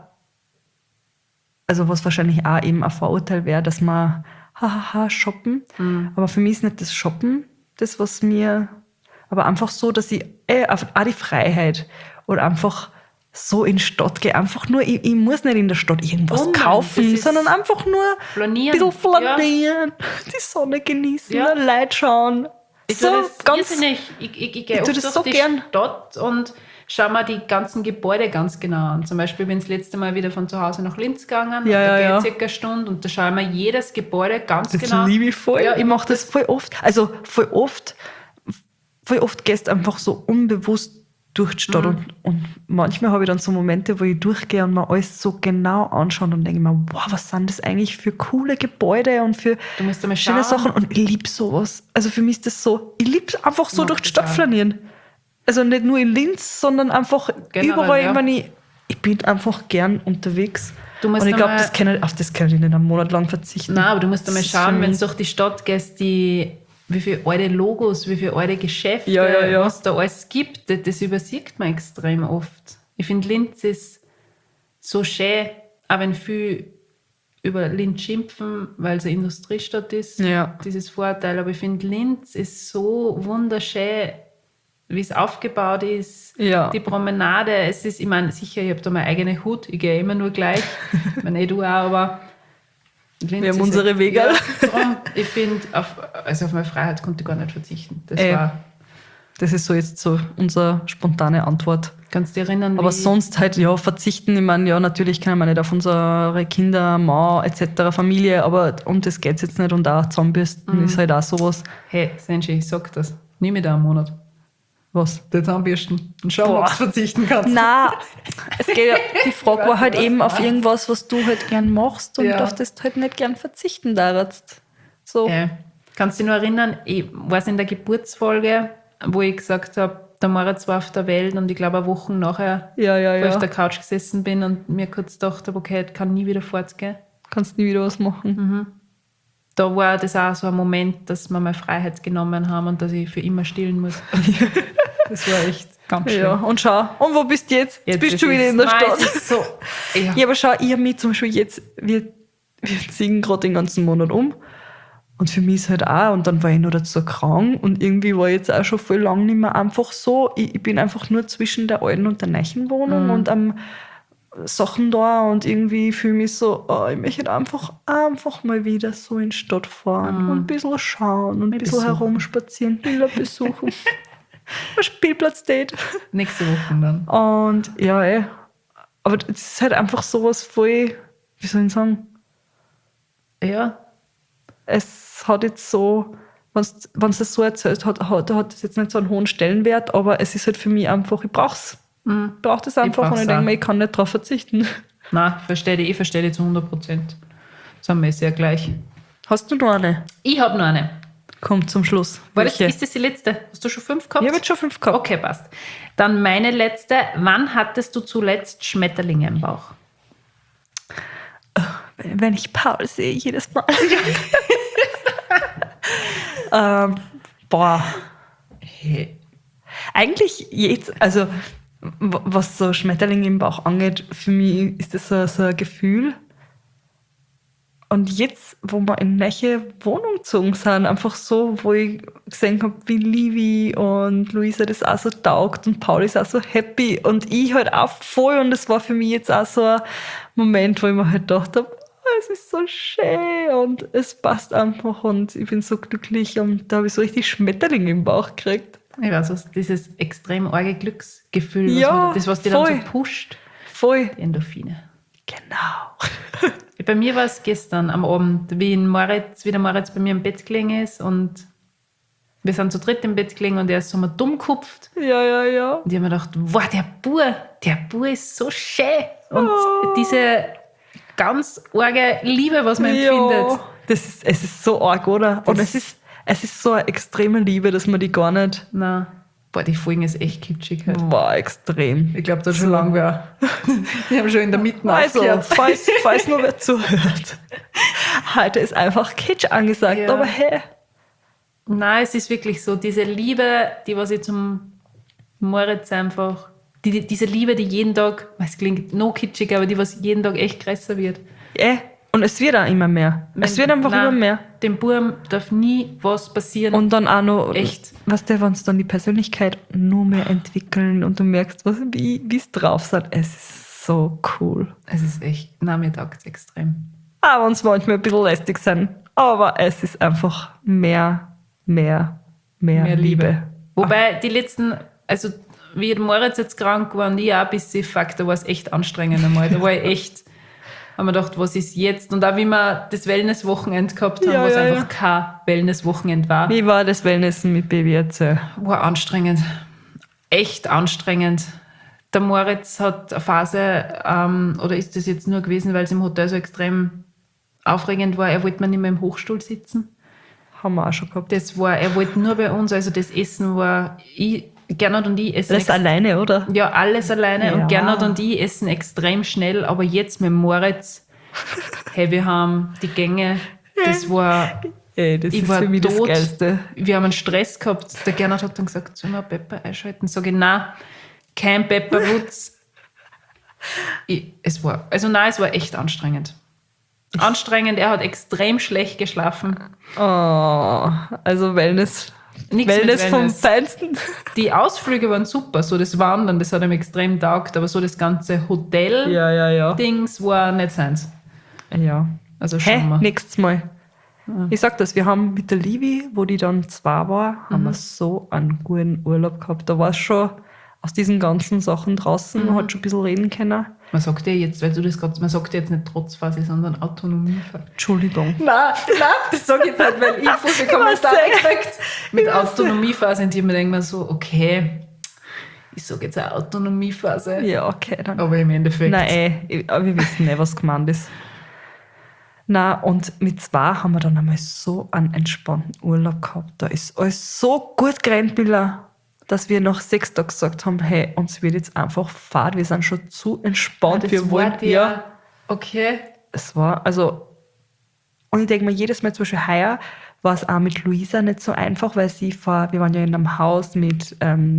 also was wahrscheinlich auch eben ein Vorurteil wäre, dass man shoppen. Aber für mich ist nicht das Shoppen das, was mir, aber einfach so, dass ich auch die Freiheit oder einfach so in die Stadt gehe. Einfach nur, ich muss nicht in der Stadt irgendwas kaufen, sondern einfach nur flanieren. ein bisschen flanieren, die Sonne genießen, Leute schauen. Ich so tue das ganz, irrsinnig. Ich gehe oft das durch so die gern. Stadt und schaue mir die ganzen Gebäude ganz genau an. Zum Beispiel bin ich das letzte Mal wieder von zu Hause nach Linz gegangen. Da gehe ich circa eine Stunde und da schaue ich mir jedes Gebäude ganz genau an. Das liebe ich voll. Ja, ich mache das voll oft. Also voll oft gehst du einfach so unbewusst durch die Stadt. Und manchmal habe ich dann so Momente, wo ich durchgehe und mir alles so genau anschaue und denke mir, wow, was sind das eigentlich für coole Gebäude und für Du musst einmal schöne schauen. Sachen. Und ich liebe sowas. Also für mich ist das so, ich liebe einfach so Mag durch die das Stadt auch. flanieren. Also nicht nur in Linz, sondern einfach Generell, überall. ja. Ich meine, ich bin einfach gern unterwegs. Du musst Und ich glaube, einmal- auf das kann ich nicht einen Monat lang verzichten. Nein, aber du musst einmal Das ist für schauen, wenn mich- du durch die Stadt gehst, wie viele alte Logos, wie viele alte Geschäfte, Ja. was da alles gibt. Das übersieht man extrem oft. Ich finde, Linz ist so schön, auch wenn viele über Linz schimpfen, weil es eine Industriestadt ist, Ja. dieses Vorurteil. Aber ich finde, Linz ist so wunderschön, wie es aufgebaut ist, Ja. die Promenade. Es ist, ich meine, sicher, ich habe da meine eigene Hut, ich gehe immer nur gleich. Ich meine, du auch, aber Linz Wir haben ist unsere echt- Wege. Ja, darum, ich finde, auf meine Freiheit konnte ich gar nicht verzichten. Das war, Das ist so jetzt so unsere spontane Antwort. kannst du dich erinnern, Aber sonst halt, ja, verzichten. Ich meine, ja, natürlich können wir nicht auf unsere Kinder, Mann, etc., Familie, aber um das geht es jetzt nicht. Und auch Zahnbürsten ist halt auch sowas. hey, Senshi, ich sag das, nimm mir da einen Monat. Was? Die Zahnbürsten. Und schau, ob du verzichten kannst. Nein, es geht ja, die Frage war halt eben auf irgendwas, was du halt gern machst und Ja. auf das du halt nicht gern verzichten darfst. So. Kannst du dich noch erinnern, ich war in der Geburtsfolge, wo ich gesagt habe, der Moritz war auf der Welt und ich glaube, eine Woche nachher, Ja, wo ich auf ja. der Couch gesessen bin und mir kurz gedacht habe, okay, ich kann nie wieder fortgehen. Kannst nie wieder was machen. Da war das auch so ein Moment, dass wir meine Freiheit genommen haben und dass ich für immer stillen muss. Das war echt ganz schön. Ja, und schau, und wo bist du jetzt? Jetzt bist du schon wieder in der Stadt. Es ist so, ja. Ja, aber schau, ich habe mich zum Beispiel jetzt, wir ziehen gerade den ganzen Monat um. Und für mich ist halt auch, und dann war ich noch dazu krank und irgendwie war ich jetzt auch schon voll lang nicht mehr einfach so. Ich bin einfach nur zwischen der alten und der neuen Wohnung und am Sachen da und irgendwie fühle mich so, ich möchte einfach mal wieder so in die Stadt fahren und ein bisschen schauen und ein bisschen besuchen. herumspazieren, Bilder besuchen. Ein Spielplatzdate. Nächste Woche dann. Und ja, aber das ist halt einfach sowas voll, wie soll ich sagen, Ja, es hat jetzt so, wenn es das so erzählt hat es jetzt nicht so einen hohen Stellenwert, aber es ist halt für mich einfach, ich brauche das einfach brauch's und ich denke auch. mir, ich kann nicht darauf verzichten. nein, ich verstehe dich zu 100%. Sind wir sehr gleich. Hast du noch eine? Ich habe noch eine. Kommt zum Schluss. Ist das die letzte? Hast du schon 5 gehabt? Ich habe jetzt schon 5 gehabt. Okay, passt. Dann meine letzte. Wann hattest du zuletzt Schmetterlinge im Bauch? Wenn ich Paul sehe, jedes Mal. Boah. Hey. Eigentlich jetzt, also was so Schmetterlinge im Bauch angeht, für mich ist das so ein Gefühl. Und jetzt, wo wir in welche Wohnung gezogen sind, einfach so, wo ich gesehen habe, wie Livi und Luisa das auch so taugt und Paul ist auch so happy und ich halt auch voll. Und das war für mich jetzt auch so ein Moment, wo ich mir halt gedacht habe, es ist so schön und es passt einfach und ich bin so glücklich und da habe ich so richtig Schmetterlinge im Bauch gekriegt. Ich weiß was, dieses extrem arge Glücksgefühl, Ja, was dich voll. dann so pusht. Voll. Die Endorphine. Genau. Bei mir war es gestern am Abend, wie der Moritz bei mir im Bett gelegen ist und wir sind zu dritt im Bett gelegen und er ist so mal dumm gekupft. Ja. Und ich habe mir gedacht, wow, der Bub ist so schön. Und diese ganz arge Liebe, was man empfindet. Es ist so arg, oder? Und es ist so eine extreme Liebe, dass man die gar nicht... Nein. Boah, die Folgen ist echt kitschig. Halt. War extrem. Ich glaube, da schon lange wer. Die haben schon in der Mitte Also, aufgehört. falls nur wer zuhört. Heute ist einfach Kitsch angesagt, Ja. aber hey. Nein, es ist wirklich so, diese Liebe, die was ich zum Moritz einfach, diese Liebe, die jeden Tag, es klingt noch kitschig, aber die was jeden Tag echt größer wird. Und es wird auch immer mehr. Es wird einfach immer mehr. Dem Buben darf nie was passieren. Und dann auch noch, Echt. was der, wenn es dann die Persönlichkeit nur mehr entwickeln und du merkst, wie es drauf sind. Es ist so cool. Es ist echt, mir taugt es extrem. Auch wenn es manchmal ein bisschen lästig sind. Aber es ist einfach mehr Liebe. Wobei die letzten, also wie der Moritz jetzt krank war und ich auch ein bisschen fuck, da war es echt anstrengend einmal. Da war ich echt, haben wir gedacht, was ist jetzt? Und auch wie wir das Wellness-Wochenende gehabt haben, was einfach kein Wellness-Wochenende war. Wie war das Wellnessen mit Baby erzähl? War anstrengend. Echt anstrengend. Der Moritz hat eine Phase, oder ist das jetzt nur gewesen, weil es im Hotel so extrem aufregend war, er wollte mir nicht mehr im Hochstuhl sitzen. Haben wir auch schon gehabt. Er wollte nur bei uns, also das Essen war, Gernot und ich essen... Das alleine, oder? Ja, alles alleine. Ja. Und Gernot und ich essen extrem schnell, aber jetzt mit Moritz, hey, wir haben die Gänge, das war... Das Ich ist war für mich das tot. Geilste. Wir haben einen Stress gehabt. Der Gernot hat dann gesagt, sollen wir Pepper einschalten? Sag ich, nein, kein Pepperwutz. Es war echt anstrengend. Anstrengend, er hat extrem schlecht geschlafen. Oh, also Wellness Nichts mit Wellness vom Wellness. Feinsten. Die Ausflüge waren super, so das Wandern, das hat ihm extrem taugt, aber so das ganze Hotel-Dings Ja. war nicht seins. Ja. Also Hä? schauen wir. Nächstes Mal. Ich sag das, wir haben mit der Livi, wo die dann 2 war, haben wir so einen guten Urlaub gehabt. Da war es schon aus diesen ganzen Sachen draußen, man hat schon ein bisschen reden können. Man sagt ja jetzt, weil du das gerade, man sagt ja jetzt nicht Trotzphase, sondern Autonomiephase. Entschuldigung. Nein, das sage ich jetzt nicht, weil ich viele Kommentare gekriegt mit Autonomiephase und ich denke mir so, okay, ich sage jetzt eine Autonomiephase. Ja, okay, dann. Aber im Endeffekt. Nein, aber wir wissen nicht, was gemeint ist. Na, und mit 2 haben wir dann einmal so einen entspannten Urlaub gehabt. Da ist alles so gut gerannt, Billa, dass wir nach 6 Tagen gesagt haben, hey, uns wird jetzt einfach Fahrt, wir sind schon zu entspannt, wir wollen Okay. Es war, also, und ich denke mir, jedes Mal, zum Beispiel heuer, war es auch mit Luisa nicht so einfach, weil wir waren ja in einem Haus mit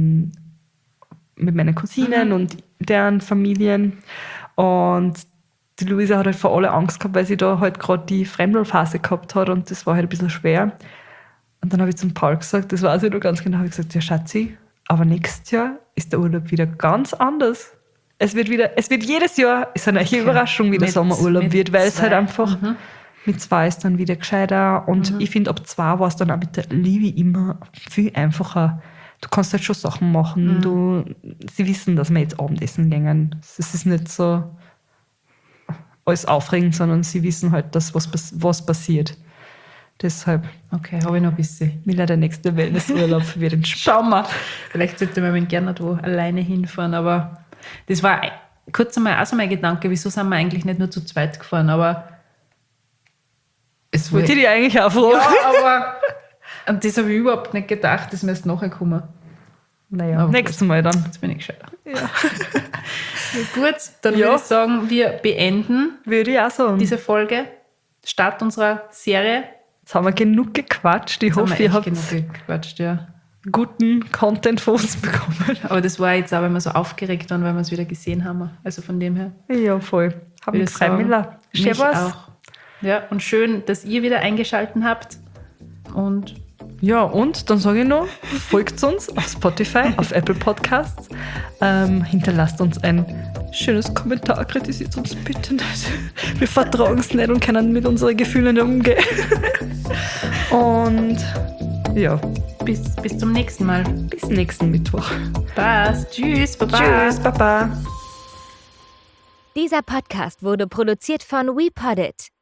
meinen Cousinen und deren Familien. Und die Luisa hat halt vor alle Angst gehabt, weil sie da halt gerade die Fremdelphase gehabt hat und das war halt ein bisschen schwer. Und dann habe ich zum Paul gesagt, das weiß ich noch ganz genau, habe ich gesagt, ja Schatzi, aber nächstes Jahr ist der Urlaub wieder ganz anders. Es wird jedes Jahr, ist eine neue Überraschung, wie der Sommerurlaub wird, weil es halt einfach mit 2 ist dann wieder gescheiter. Und ich finde, ab 2 war es dann auch mit der Livi immer viel einfacher. Du kannst halt schon Sachen machen. Sie wissen, dass wir jetzt Abendessen gehen. Es ist nicht so alles aufregend, sondern sie wissen halt, dass was passiert. Deshalb Okay, habe ich noch ein bisschen. will der nächste Wellnessurlaub wird entspannt. Schauen wir. Vielleicht sollte man mit Gernot wo alleine hinfahren, aber das war kurz einmal auch so mein Gedanke, wieso sind wir eigentlich nicht nur zu zweit gefahren, aber Es Wollte ich dich eigentlich auch fragen. Ja, aber an das habe ich überhaupt nicht gedacht, das müsste nachher kommen. Naja, Aber nächstes Mal dann. Jetzt bin ich gescheiter. Ja. Gut, dann würde ich sagen, wir beenden Würde ich auch sagen. diese Folge. Start unserer Serie. Jetzt haben wir genug gequatscht. Ich Jetzt haben hoffe, wir ihr echt habt genug gequatscht, ja. guten Content von uns bekommen. Aber das war jetzt auch, wenn wir so aufgeregt waren, weil wir es wieder gesehen haben. Also von dem her. Ja, voll. Haben wir Würde ich sagen, Miller. mich Servus. auch. Ja, und schön, dass ihr wieder eingeschaltet habt. Und Ja, und dann sage ich noch, folgt uns auf Spotify, auf Apple Podcasts. Hinterlasst uns ein schönes Kommentar, kritisiert uns bitte nicht. Wir vertragen es nicht und können mit unseren Gefühlen nicht umgehen. Und ja, bis zum nächsten Mal. bis nächsten Mittwoch. Passt. Tschüss. Baba. Tschüss, Baba. Dieser Podcast wurde produziert von WePoddit.